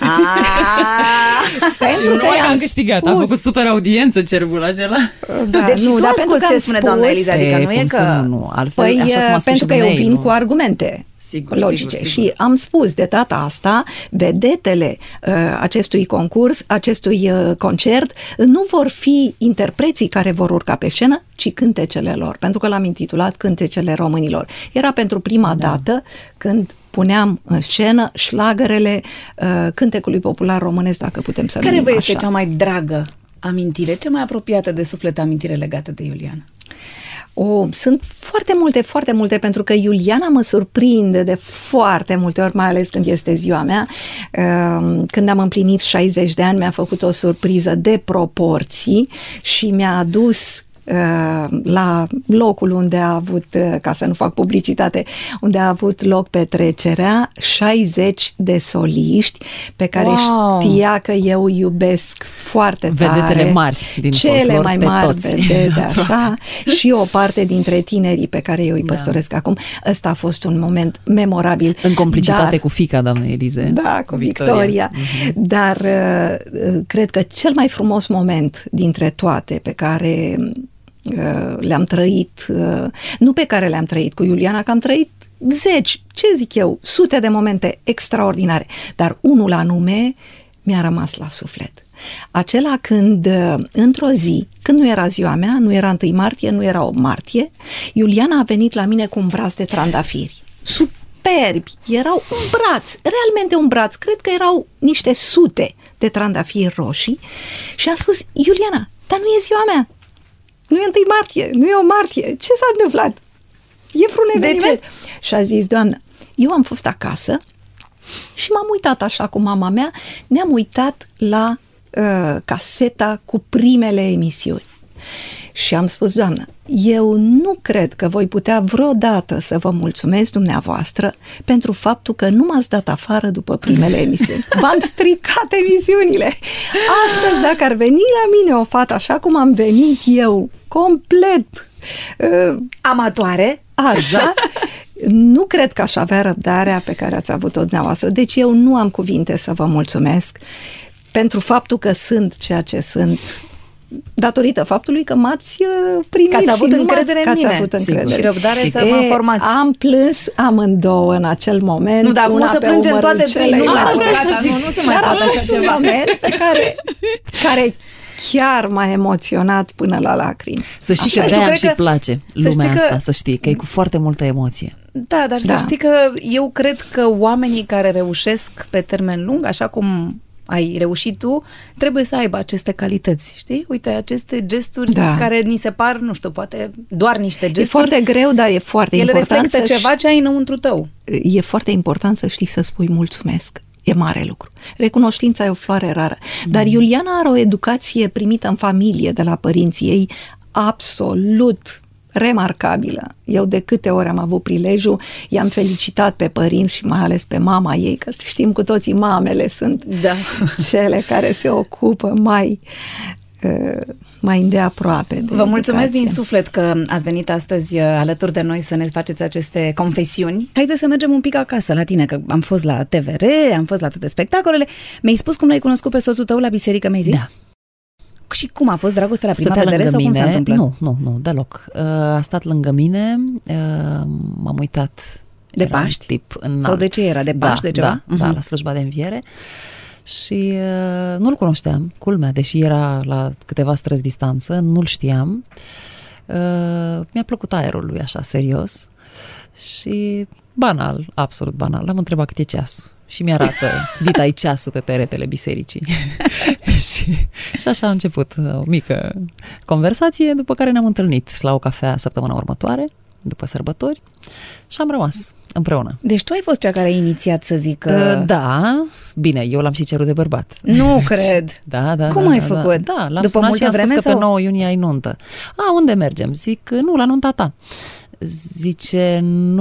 Pentru
că am câștigat, a făcut super audiență Cerbul acela.
Deci nu, dar pentru că ce spune doamna Elize, adică nu e că...
Nu, altfel, așa cum a spus
pentru că eu vin cu argumente logice.
Sigur.
Și am spus de data asta, vedetele acestui concurs, acestui concert, nu vor fi interpreții care vor urca pe scenă, ci cântecele lor, pentru că l-am intitulat Cântecele Românilor. Era pentru prima dată când puneam în scenă șlagărele cântecului popular românesc, dacă putem să numim așa.
Care vă este cea mai dragă amintire, cea mai apropiată de suflet amintire legată de Iuliana?
Sunt foarte multe, pentru că Iuliana mă surprinde de foarte multe ori, mai ales când este ziua mea. Când am împlinit 60 de ani, mi-a făcut o surpriză de proporții și mi-a adus la locul unde a avut, ca să nu fac publicitate, unde a avut loc petrecerea, 60 de soliști pe care știa că eu iubesc foarte tare.
Vedetele mari din
cele mai mari
toți.
vedete, așa, și o parte dintre tinerii pe care eu îi păstoresc acum. Ăsta a fost un moment memorabil.
În complicitate cu fiica doamnei Elize.
Da, cu Victoria. Dar cred că cel mai frumos moment dintre toate pe care le-am trăit, nu pe care le-am trăit cu Iuliana, că am trăit sute de momente extraordinare, dar unul anume mi-a rămas la suflet. Acela când, într-o zi, când nu era ziua mea, nu era 1 martie, nu era 8 martie, Iuliana a venit la mine cu un braț de trandafiri. Superbi! Erau un braț, realmente un braț, cred că erau niște sute de trandafiri roșii și a spus, Iuliana, dar nu e ziua mea. Nu e 1 martie, nu e 8 martie. Ce s-a întâmplat? E vreun eveniment? De ce? Și a zis, doamnă, eu am fost acasă și m-am uitat așa cu mama mea, ne-am uitat la caseta cu primele emisiuni. Și am spus, doamnă, eu nu cred că voi putea vreodată să vă mulțumesc dumneavoastră pentru faptul că nu m-ați dat afară după primele emisiuni. V-am stricat emisiunile. Astăzi, dacă ar veni la mine o fată așa cum am venit eu, complet
amatoare,
așa, nu cred că aș avea răbdarea pe care ați avut-o dumneavoastră. Deci eu nu am cuvinte să vă mulțumesc pentru faptul că sunt ceea ce sunt, datorită faptului că m-ați primit
că ați avut încredere în mine.
Avut încredere.
Și răbdare să mă formați.
Am plâns amândouă în acel moment.
Nu, dar acum o să plângem toate 3. Nu se mai poate așa ceva.
Moment care chiar m-a emoționat până la lacrimi.
Să știi că de-aia îmi și place lumea asta, să știi, că e cu foarte multă emoție.
Da, dar să știi că eu cred că oamenii care reușesc pe termen lung, așa cum ai reușit tu, trebuie să aibă aceste calități, știi? Uite, aceste gesturi care ni se par, nu știu, poate doar niște gesturi.
E foarte greu, dar e foarte important.
Ele reflectă ceva ce ai înăuntru tău.
E foarte important să știi să spui mulțumesc. E mare lucru. Recunoștința e o floare rară. Dar Iuliana are o educație primită în familie de la părinții ei absolut remarcabilă. Eu de câte ori am avut prilejul, i-am felicitat pe părinți și mai ales pe mama ei, că știm cu toții, mamele sunt cele care se ocupă mai îndeaproape de
Vă mulțumesc din suflet că ați venit astăzi alături de noi să ne faceți aceste confesiuni. Haideți să mergem un pic acasă la tine, că am fost la TVR, am fost la toate spectacolele. Mi-ai spus cum l-ai cunoscut pe soțul tău la biserică, mi-ai zis?
Da.
Și cum a fost dragostea la prima vedere sau cum s-a întâmplat?
Nu, deloc. A stat lângă mine, m-am uitat.
De Paști? Sau de ce era? De Paști, de ceva?
Da, la slujba de înviere. Și nu-l cunoșteam, culmea, deși era la câteva străzi distanță, nu-l știam. Mi-a plăcut aerul lui așa, serios. Și banal, absolut banal. L-am întrebat cât e ceasul. Și mi-arată dita-i ceasul pe peretele bisericii. și așa a început o mică conversație, după care ne-am întâlnit la o cafea săptămâna următoare, după sărbători, și am rămas împreună.
Deci tu ai fost cea care a inițiat să zică...
Da, bine, eu l-am și cerut de bărbat.
Nu cred!
Da.
Cum ai făcut?
Da, l-am sunat și am spus că pe 9 iunie ai nuntă. Unde mergem? Zic, nu, la nunta ta. Zice,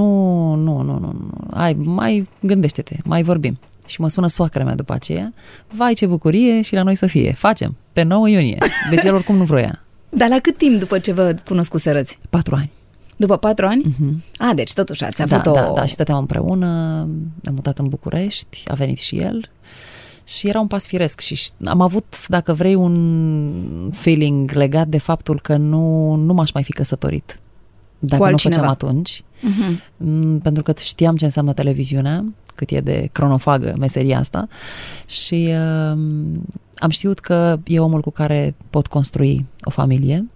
nu, mai gândește-te, mai vorbim. Și mă sună soacră mea după aceea, vai ce bucurie și la noi să fie, facem, pe 9 iunie. Deci el oricum nu vroia.
Dar la cât timp după ce vă cunoscuserăți?
4 ani.
După 4 ani? Deci totuși ați avut o...
Da, și stăteam împreună, am mutat în București, a venit și el. Și era un pas firesc și am avut, dacă vrei, un feeling legat de faptul că nu m-aș mai fi căsătorit. Dacă nu făceam atunci, pentru că știam ce înseamnă televiziunea, cât e de cronofagă meseria asta și am știut că e omul cu care pot construi o familie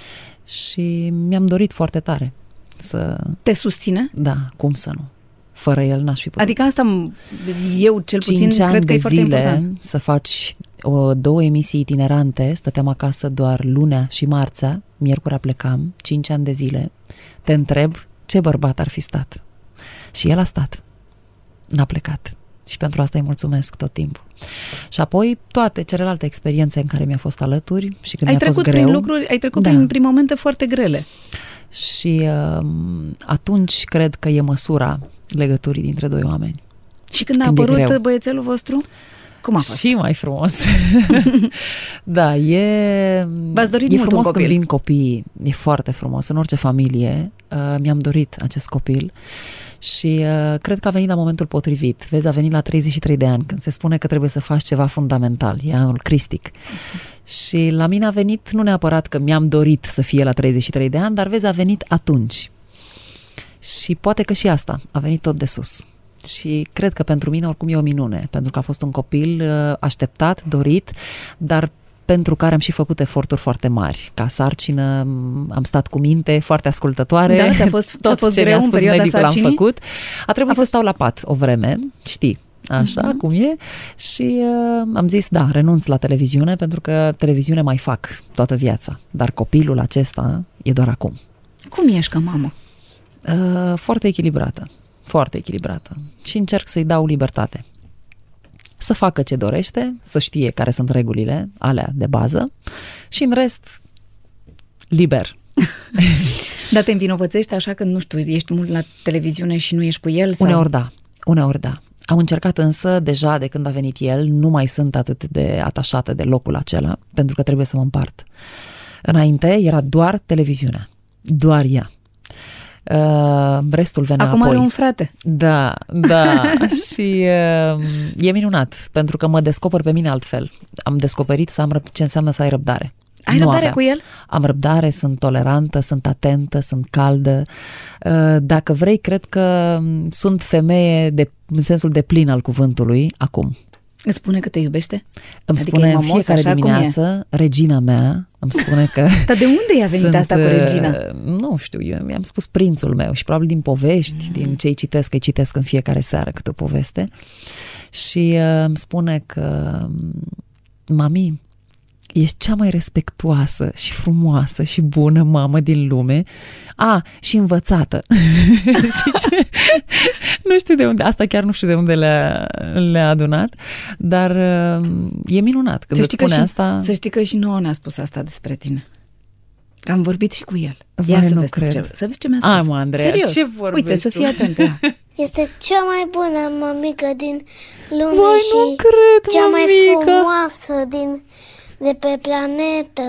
și mi-am dorit foarte tare să...
Te susține?
Da, cum să nu? Fără el n-aș fi putut.
Adică asta eu cel puțin cred că e foarte important.
Să faci 2 emisii itinerante, stăteam acasă doar lunea și marțea, miercurea plecam, 5 ani de zile. Te întreb ce bărbat ar fi stat. Și el a stat. N-a plecat. Și pentru asta îi mulțumesc tot timpul. Și apoi toate celelalte experiențe în care mi-a fost alături și când mi-a fost greu.
Ai trecut prin momente foarte grele.
Și atunci cred că e măsura legăturii dintre 2 oameni.
Și când a apărut băiețelul vostru? Cum a fost?
Și mai frumos. Da,
V-ați dorit
e
mult
frumos
un copil.
când vin copii, e foarte frumos. În orice familie mi-am dorit acest copil și cred că a venit la momentul potrivit. Vezi, a venit la 33 de ani, când se spune că trebuie să faci ceva fundamental, e anul cristic. Și la mine a venit, nu neapărat că mi-am dorit să fie la 33 de ani, dar vezi, a venit atunci. Și poate că și asta a venit tot de sus. Și cred că pentru mine oricum e o minune, pentru că a fost un copil așteptat, dorit, dar pentru care am și făcut eforturi foarte mari. Ca sarcină am stat cu minte, foarte ascultătoare.
Da, ți-a fost
ce
greu
mi-a
în perioada
medicul
sarcinii?
am făcut. A trebuit să stau la pat o vreme, știi, așa cum e. Și am zis, da, renunț la televiziune, pentru că televiziune mai fac toată viața. Dar copilul acesta e doar acum.
Cum ești ca mamă?
Foarte echilibrată. Foarte echilibrată. Și încerc să-i dau libertate. Să facă ce dorește, să știe care sunt regulile alea de bază și în rest liber.
Dar te învinovățești așa că, nu știu, ești mult la televiziune și nu ești cu el? Sau?
Uneori da. Am încercat însă, deja de când a venit el, nu mai sunt atât de atașată de locul acela, pentru că trebuie să mă împart. Înainte era doar televiziunea. Doar ea. Restul venea
Acum
apoi.
are un frate.
Da. Și e minunat, pentru că mă descoper pe mine altfel. Am descoperit ce înseamnă să ai răbdare.
Ai răbdare cu el?
Am răbdare, sunt tolerantă, sunt atentă, sunt caldă. Dacă vrei, cred că sunt femeie în sensul de plin al cuvântului acum.
Îți spune că te iubește?
Îmi spune în fiecare dimineață, regina mea, îmi spune că...
Dar de unde i-a venit asta cu regina?
Nu știu, eu mi-am spus prințul meu și probabil din povești, din ce-i citesc în fiecare seară câte o poveste. Și îmi spune că, mami, ești cea mai respectuoasă și frumoasă și bună mamă din lume. Și învățată. Zice, nu știu de unde, asta chiar nu știu de unde le-a adunat, dar e minunat când îți spune asta.
Să știi că și nouă ne-a spus asta despre tine. Am vorbit și cu el.
Ia să vezi
ce mi-a spus.
Mă, Andreea,
serios.
Ce vorbești?
Uite, să fii atentă.
Este cea mai bună mămică din lume.
Vai,
și
nu cred,
cea
mămică.
mai frumoasă de pe planetă.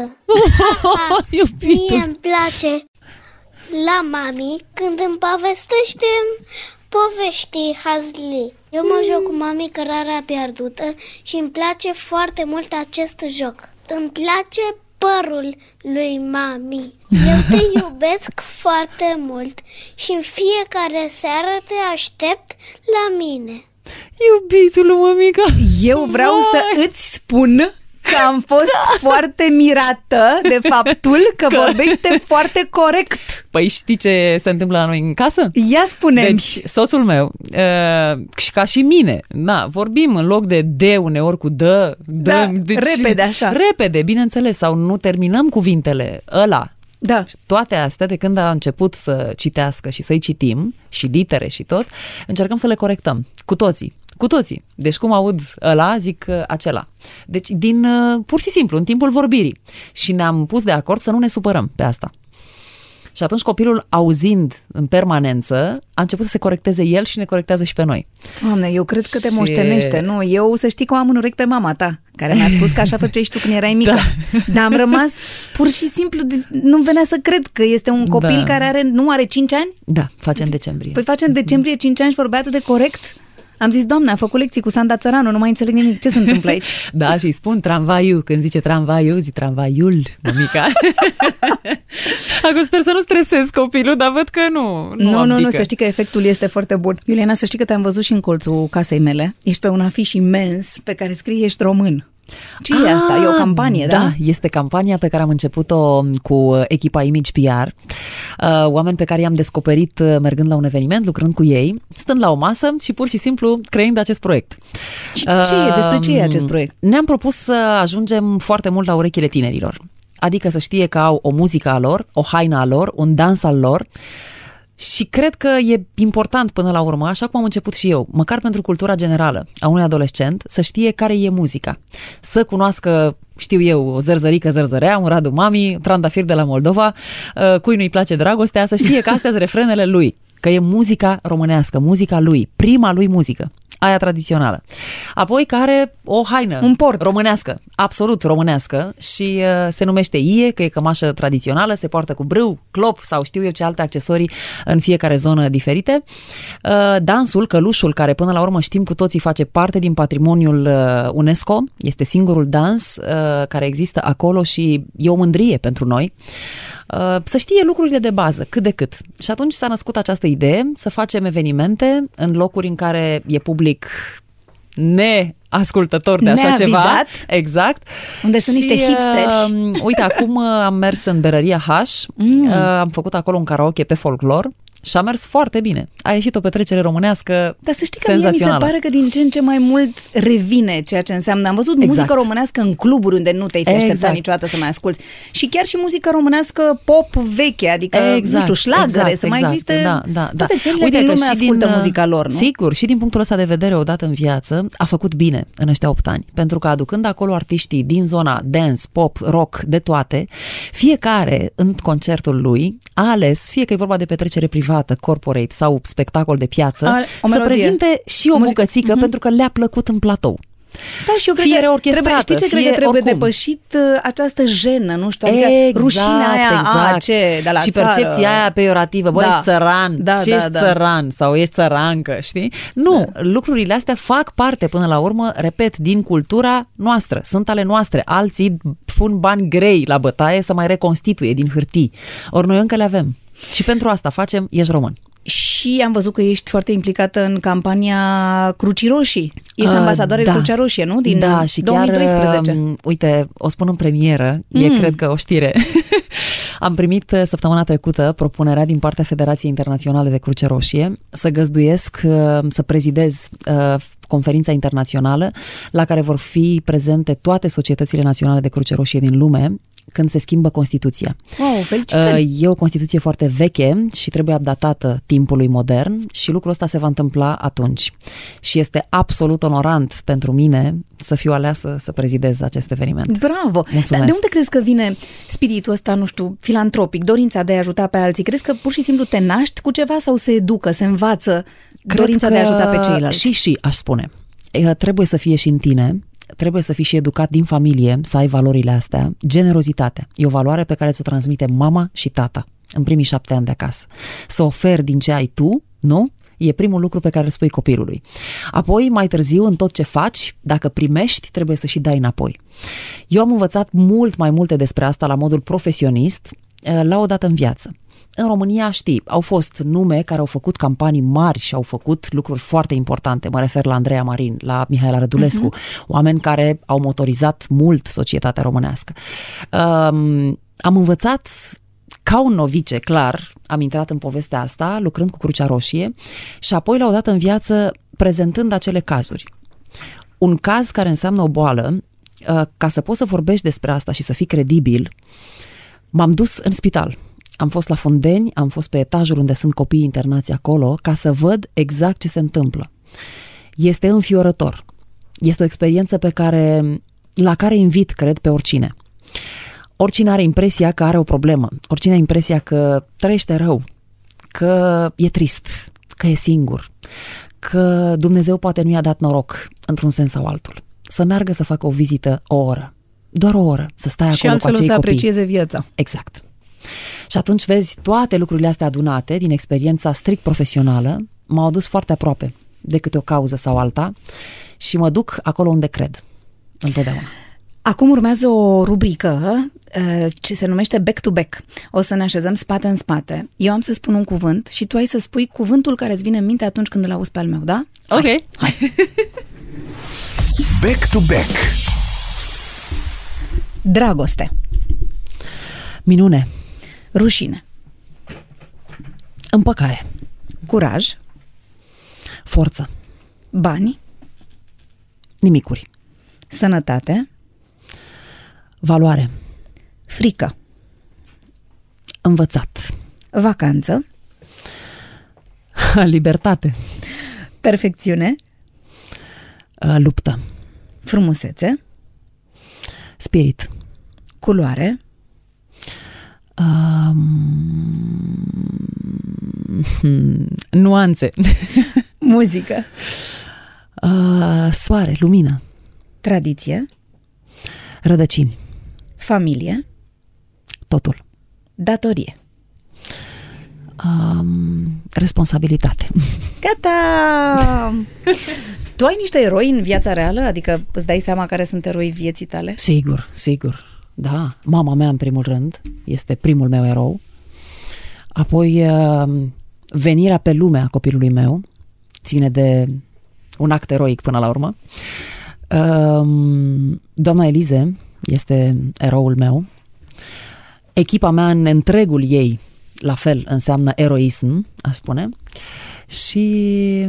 Mie îmi place la mami când îmi povestește povești hazli. Eu mă joc cu mamică rara pierdută și îmi place foarte mult acest joc. Îmi place părul lui mami. Eu te iubesc foarte mult și în fiecare seară te aștept la mine.
Iubitul, mămica.
Eu vreau să îți spun că am fost foarte mirată de faptul că vorbește foarte corect.
Păi știi ce se întâmplă la noi în casă?
Ia spune-mi.
Deci, soțul meu, și ca și mine, vorbim în loc de de uneori cu dă,
deci, repede așa.
Repede, bineînțeles, sau nu terminăm cuvintele ăla.
Da.
Toate astea, de când a început să citească și să-i citim, și litere și tot, încercăm să le corectăm. Cu toții. Deci cum aud ăla, zic acela. Deci pur și simplu, în timpul vorbirii. Și ne-am pus de acord să nu ne supărăm pe asta. Și atunci copilul, auzind în permanență, a început să se corecteze el și ne corectează și pe noi.
Doamne, eu cred că te moștenește, nu? Eu să știi că am un urechi pe mama ta, care mi-a spus că așa făceai și tu când erai mică. Da. Dar am rămas pur și simplu, nu venea să cred că este un copil care nu are 5 ani?
Da, face în decembrie.
Păi face în decembrie 5 ani și vorbea atât de corect? Am zis, Doamne, a făcut lecții cu Sanda Țăranu, nu mai înțeleg nimic. Ce se întâmplă aici?
Da, și îi spun tramvaiul. Când zice tramvaiul, zi tramvaiul, mămica. Acum sper să nu stresez copilul, dar văd că nu,
să știi că efectul este foarte bun. Iuliana, să știi că te-am văzut și în colțul casei mele. Ești pe un afiș imens pe care scrie ești român. Ce e asta? E o campanie, da?
Da, este campania pe care am început-o cu echipa Image PR. Oameni pe care i-am descoperit mergând la un eveniment, lucrând cu ei, stând la o masă și pur și simplu creând acest proiect.
Despre ce e acest proiect?
Ne-am propus să ajungem foarte mult la urechile tinerilor. Adică să știe că au o muzică a lor, o haină a lor, un dans al lor. Și cred că e important până la urmă, așa cum am început și eu, măcar pentru cultura generală a unui adolescent, să știe care e muzica. Să cunoască, știu eu, o zărzărică zărzărea, un Radu Mami, un trandafir de la Moldova, cui nu-i place dragostea, să știe că astea sunt refrenele lui, că e muzica românească, muzica lui, prima lui muzică. Aia tradițională. Apoi care o haină
un port
românească, absolut românească și se numește ie, că e cămașă tradițională, se poartă cu brâu, clop sau știu eu ce alte accesorii în fiecare zonă diferite. Dansul, călușul, care până la urmă știm cu toții face parte din patrimoniul UNESCO, este singurul dans care există acolo și e o mândrie pentru noi. Să știe lucrurile de bază, cât de cât. Și atunci s-a născut această idee să facem evenimente în locuri în care e public neascultător de așa ceva. Exact.
Unde sunt niște hipsteri.
Uite, acum am mers în Berăria H, am făcut acolo un karaoke pe folclor. Și a mers foarte bine. A ieșit o petrecere românească.
Dar să știi că mie mi se pare că din ce în ce mai mult revine ceea ce înseamnă. Am văzut muzică românească în cluburi unde nu te-ai fi așteptat niciodată să mai asculți. Și chiar și muzică românească pop veche, adică, nu știu, șlagăre, să mai existe. Toate țările din lume ascultă muzica lor, nu?
Sigur, și din punctul ăsta de vedere, odată în viață, a făcut bine în ăștia 8 ani. Pentru că aducând acolo artiștii din zona dance, pop, rock, de toate, fiecare în concertul lui a ales, fie că e vorba de petrecere privată, corporate sau spectacol de piață, să prezinte și o bucățică pentru că le-a plăcut în platou.
Da, și eu cred că trebuie depășit această jenă, nu știu, adică rușinea aia, de la
și
țară.
Percepția aia peiorativă, bă, ești țăran, ești țăran sau ești țărancă, știi? Nu, lucrurile astea fac parte până la urmă, repet, din cultura noastră, sunt ale noastre, alții pun bani grei la bătaie să mai reconstituie din hârtii, ori noi încă le avem. Și pentru asta facem Ești român.
Și și am văzut că ești foarte implicată în campania Crucii Roșii. Ești ambasadoare de Crucea Roșie, nu? Din
și
2012.
Chiar, uite, o spun în premieră, cred că o știre. Am primit săptămâna trecută propunerea din partea Federației Internaționale de Cruce Roșie să găzduiesc, să prezidez conferința internațională la care vor fi prezente toate societățile naționale de Cruce Roșie din lume când se schimbă Constituția.
Wow, felicitări!
E o Constituție foarte veche și trebuie updatată timpului modern și lucrul ăsta se va întâmpla atunci. Și este absolut onorant pentru mine să fiu aleasă să prezidez acest eveniment.
Bravo!
Mulțumesc!
De unde crezi că vine spiritul ăsta, nu știu, filantropic, dorința de a ajuta pe alții? Crezi că pur și simplu te naști cu ceva sau se educă, se învață dorința de a ajuta pe ceilalți?
Și, aș spune. Trebuie să fie și în tine, trebuie să fii și educat din familie, să ai valorile astea. Generozitatea e o valoare pe care ți-o transmite mama și tata în primii 7 ani de acasă. Să oferi din ce ai tu, nu? E primul lucru pe care îl spui copilului. Apoi, mai târziu, în tot ce faci, dacă primești, trebuie să și dai înapoi. Eu am învățat mult mai multe despre asta la modul profesionist, la o dată în viață. În România, știi, au fost nume care au făcut campanii mari și au făcut lucruri foarte importante. Mă refer la Andreea Marin, la Mihaela Rădulescu, oameni care au motorizat mult societatea românească. Am învățat ca un novice, clar, am intrat în povestea asta, lucrând cu Crucea Roșie și apoi, la o dată în viață, prezentând acele cazuri. Un caz care înseamnă o boală, ca să poți să vorbești despre asta și să fii credibil, m-am dus în spital. Am fost la Fundeni, am fost pe etajul unde sunt copiii internați acolo, ca să văd exact ce se întâmplă. Este înfiorător. Este o experiență la care invit, cred, pe oricine. Oricine are impresia că are o problemă, oricine are impresia că trăiește rău, că e trist, că e singur, că Dumnezeu poate nu i-a dat noroc, într-un sens sau altul. Să meargă să facă o vizită o oră, doar o oră, să stai acolo cu acei copii.
Și altfel o să aprecieze viața.
Exact. Și atunci vezi, toate lucrurile astea adunate din experiența strict profesională m-au adus foarte aproape de câte o cauză sau alta și mă duc acolo unde cred, întotdeauna.
Acum urmează o rubrică ce se numește Back to Back. O să ne așezăm spate în spate. Eu am să spun un cuvânt și tu ai să spui cuvântul care îți vine în minte atunci când îl auzi pe al meu, da?
Ok.
Hai.
Back to Back.
Dragoste.
Minune.
Rușine.
Împăcare.
Curaj.
Forță.
Bani.
Nimicuri.
Sănătate.
Valoare.
Frică.
Învățat.
Vacanță.
Libertate.
Perfecțiune.
Luptă.
Frumusețe.
Spirit.
Culoare.
Nuanțe.
Muzică.
Soare, lumină.
Tradiție.
Rădăcini.
Familie.
Totul.
Datorie.
Responsabilitate.
Gata! Tu ai niște eroi în viața reală? Adică îți dai seama care sunt eroii vieții tale?
Sigur, sigur. Da, mama mea în primul rând este primul meu erou. Apoi venirea pe lume a copilului meu ține de un act eroic până la urmă. Doamna Elize este eroul meu. Echipa mea în întregul ei, la fel, înseamnă eroism, aș spune. Și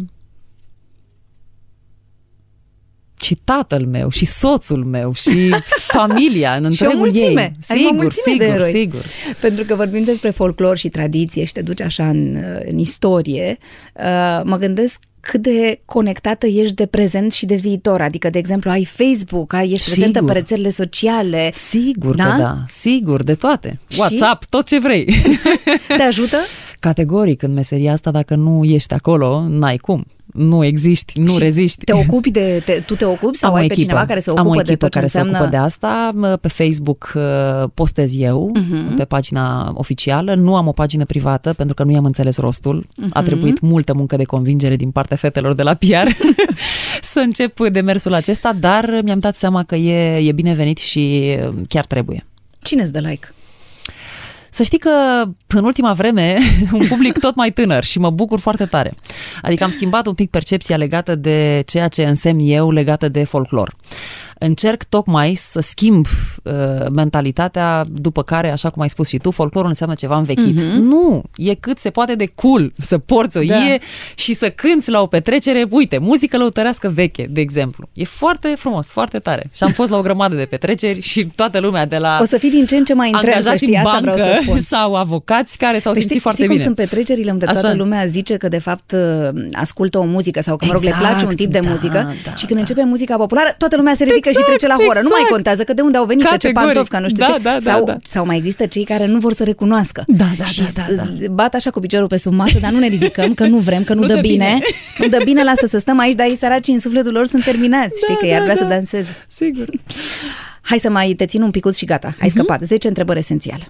tatăl meu, și soțul meu, și familia în întregul ei. Sigur.
Pentru că vorbim despre folclor și tradiție și te duci așa în istorie, mă gândesc cât de conectată ești de prezent și de viitor. Adică, de exemplu, ai Facebook, ești prezentă pe rețelele sociale.
Sigur că da, sigur, de toate. WhatsApp, tot ce vrei.
Te ajută?
Categoric, în meseria asta, dacă nu ești acolo, n-ai cum. Nu existi, nu reziști.
Tu te ocupi sau ai pe cineva care se ocupă de tot ce înseamnă?
Se ocupă de asta. Pe Facebook postez eu, pe pagina oficială. Nu am o pagină privată, pentru că nu i-am înțeles rostul. A trebuit multă muncă de convingere din partea fetelor de la PR să încep demersul acesta, dar mi-am dat seama că e binevenit și chiar trebuie.
Cine îți dă like?
Să știi că în ultima vreme un public tot mai tânăr și mă bucur foarte tare. Adică am schimbat un pic percepția legată de ceea ce însemn eu legată de folclor. Încerc tocmai să schimb mentalitatea după care, așa cum ai spus și tu, folclorul înseamnă ceva învechit. Nu! E cât se poate de cool să porți o ie și să cânți la o petrecere, uite, muzică lăutărească veche, de exemplu. E foarte frumos, foarte tare. Și am fost la o grămadă de petreceri și toată lumea de la...
O să fii din ce în ce mai întreb, să știi, asta vreau să spun.
Sau avocați care s-au simțit foarte bine.
Știi cum sunt petrecerile unde toată lumea zice că de fapt ascultă o muzică sau că, mă rog, le place un tip de muzică și când începe muzica populară, toată lumea se ridică și trece la horă. Nu mai contează că de unde au venit, că ce pantofi, că nu știu ce. Sau mai există cei care nu vor să recunoască. Și bat așa cu piciorul pe sub masă, dar nu ne ridicăm, că nu vrem, că nu dă bine. Nu dă bine, lasă să stăm aici, dar ei săraci în sufletul lor sunt terminați. Știi că iar vrea să danseze.
Sigur.
Hai să mai te țin un picuț și gata. Ai scăpat. 10 întrebări esențiale.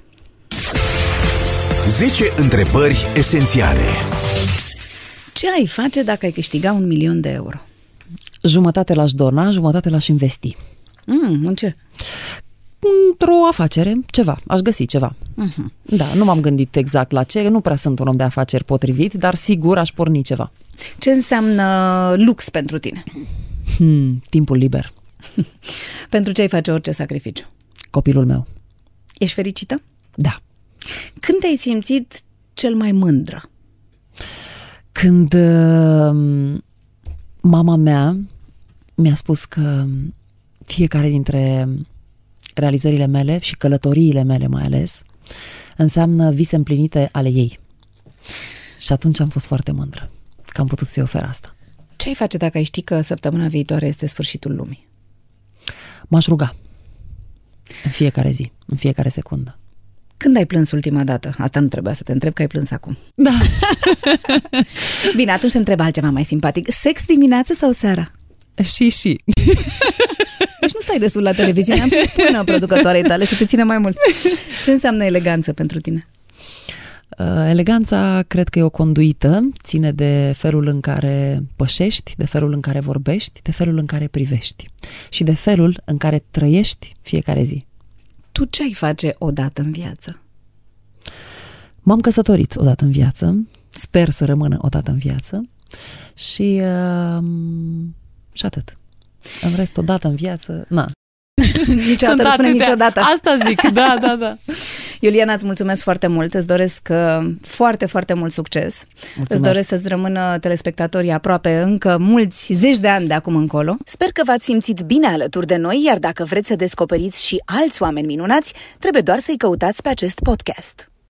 10 întrebări esențiale.
Ce ai face dacă ai câștiga 1.000.000 de euro?
Jumătate l-aș dona, jumătate l-aș investi.
În ce?
Într-o afacere, ceva. Aș găsi ceva. Da, nu m-am gândit exact la ce, nu prea sunt un om de afaceri potrivit, dar sigur aș porni ceva.
Ce înseamnă lux pentru tine?
Timpul liber.
Pentru ce ai face orice sacrificiu?
Copilul meu.
Ești fericită?
Da.
Când te-ai simțit cel mai mândră?
Când mama mea mi-a spus că fiecare dintre realizările mele și călătoriile mele mai ales înseamnă vise împlinite ale ei. Și atunci am fost foarte mândră că am putut să-i ofer asta.
Ce ai face dacă ai ști că săptămâna viitoare este sfârșitul lumii?
M-aș ruga. În fiecare zi, în fiecare secundă.
Când ai plâns ultima dată? Asta nu trebuia să te întreb, că ai plâns acum.
Da.
Bine, atunci te întreb altceva mai simpatic. Sex dimineața sau seara?
Și.
Deci nu stai destul la televiziune, am să-i spună producătoarei tale să te țină mai mult. Ce înseamnă eleganță pentru tine?
Eleganța cred că e o conduită, ține de felul în care pășești, de felul în care vorbești, de felul în care privești și de felul în care trăiești fiecare zi.
Tu ce ai face odată în viață?
M-am căsătorit odată în viață, sper să rămână odată în viață și atât. În rest, odată în viață,
Niciodată, nu spune niciodată.
Asta zic, da.
Iuliana, îți mulțumesc foarte mult, îți doresc foarte, foarte mult succes. Mulțumesc. Îți doresc să-ți rămână telespectatorii aproape încă mulți zeci de ani de acum încolo. Sper că v-ați simțit bine alături de noi, iar dacă vreți să descoperiți și alți oameni minunați, trebuie doar să-i căutați pe acest podcast.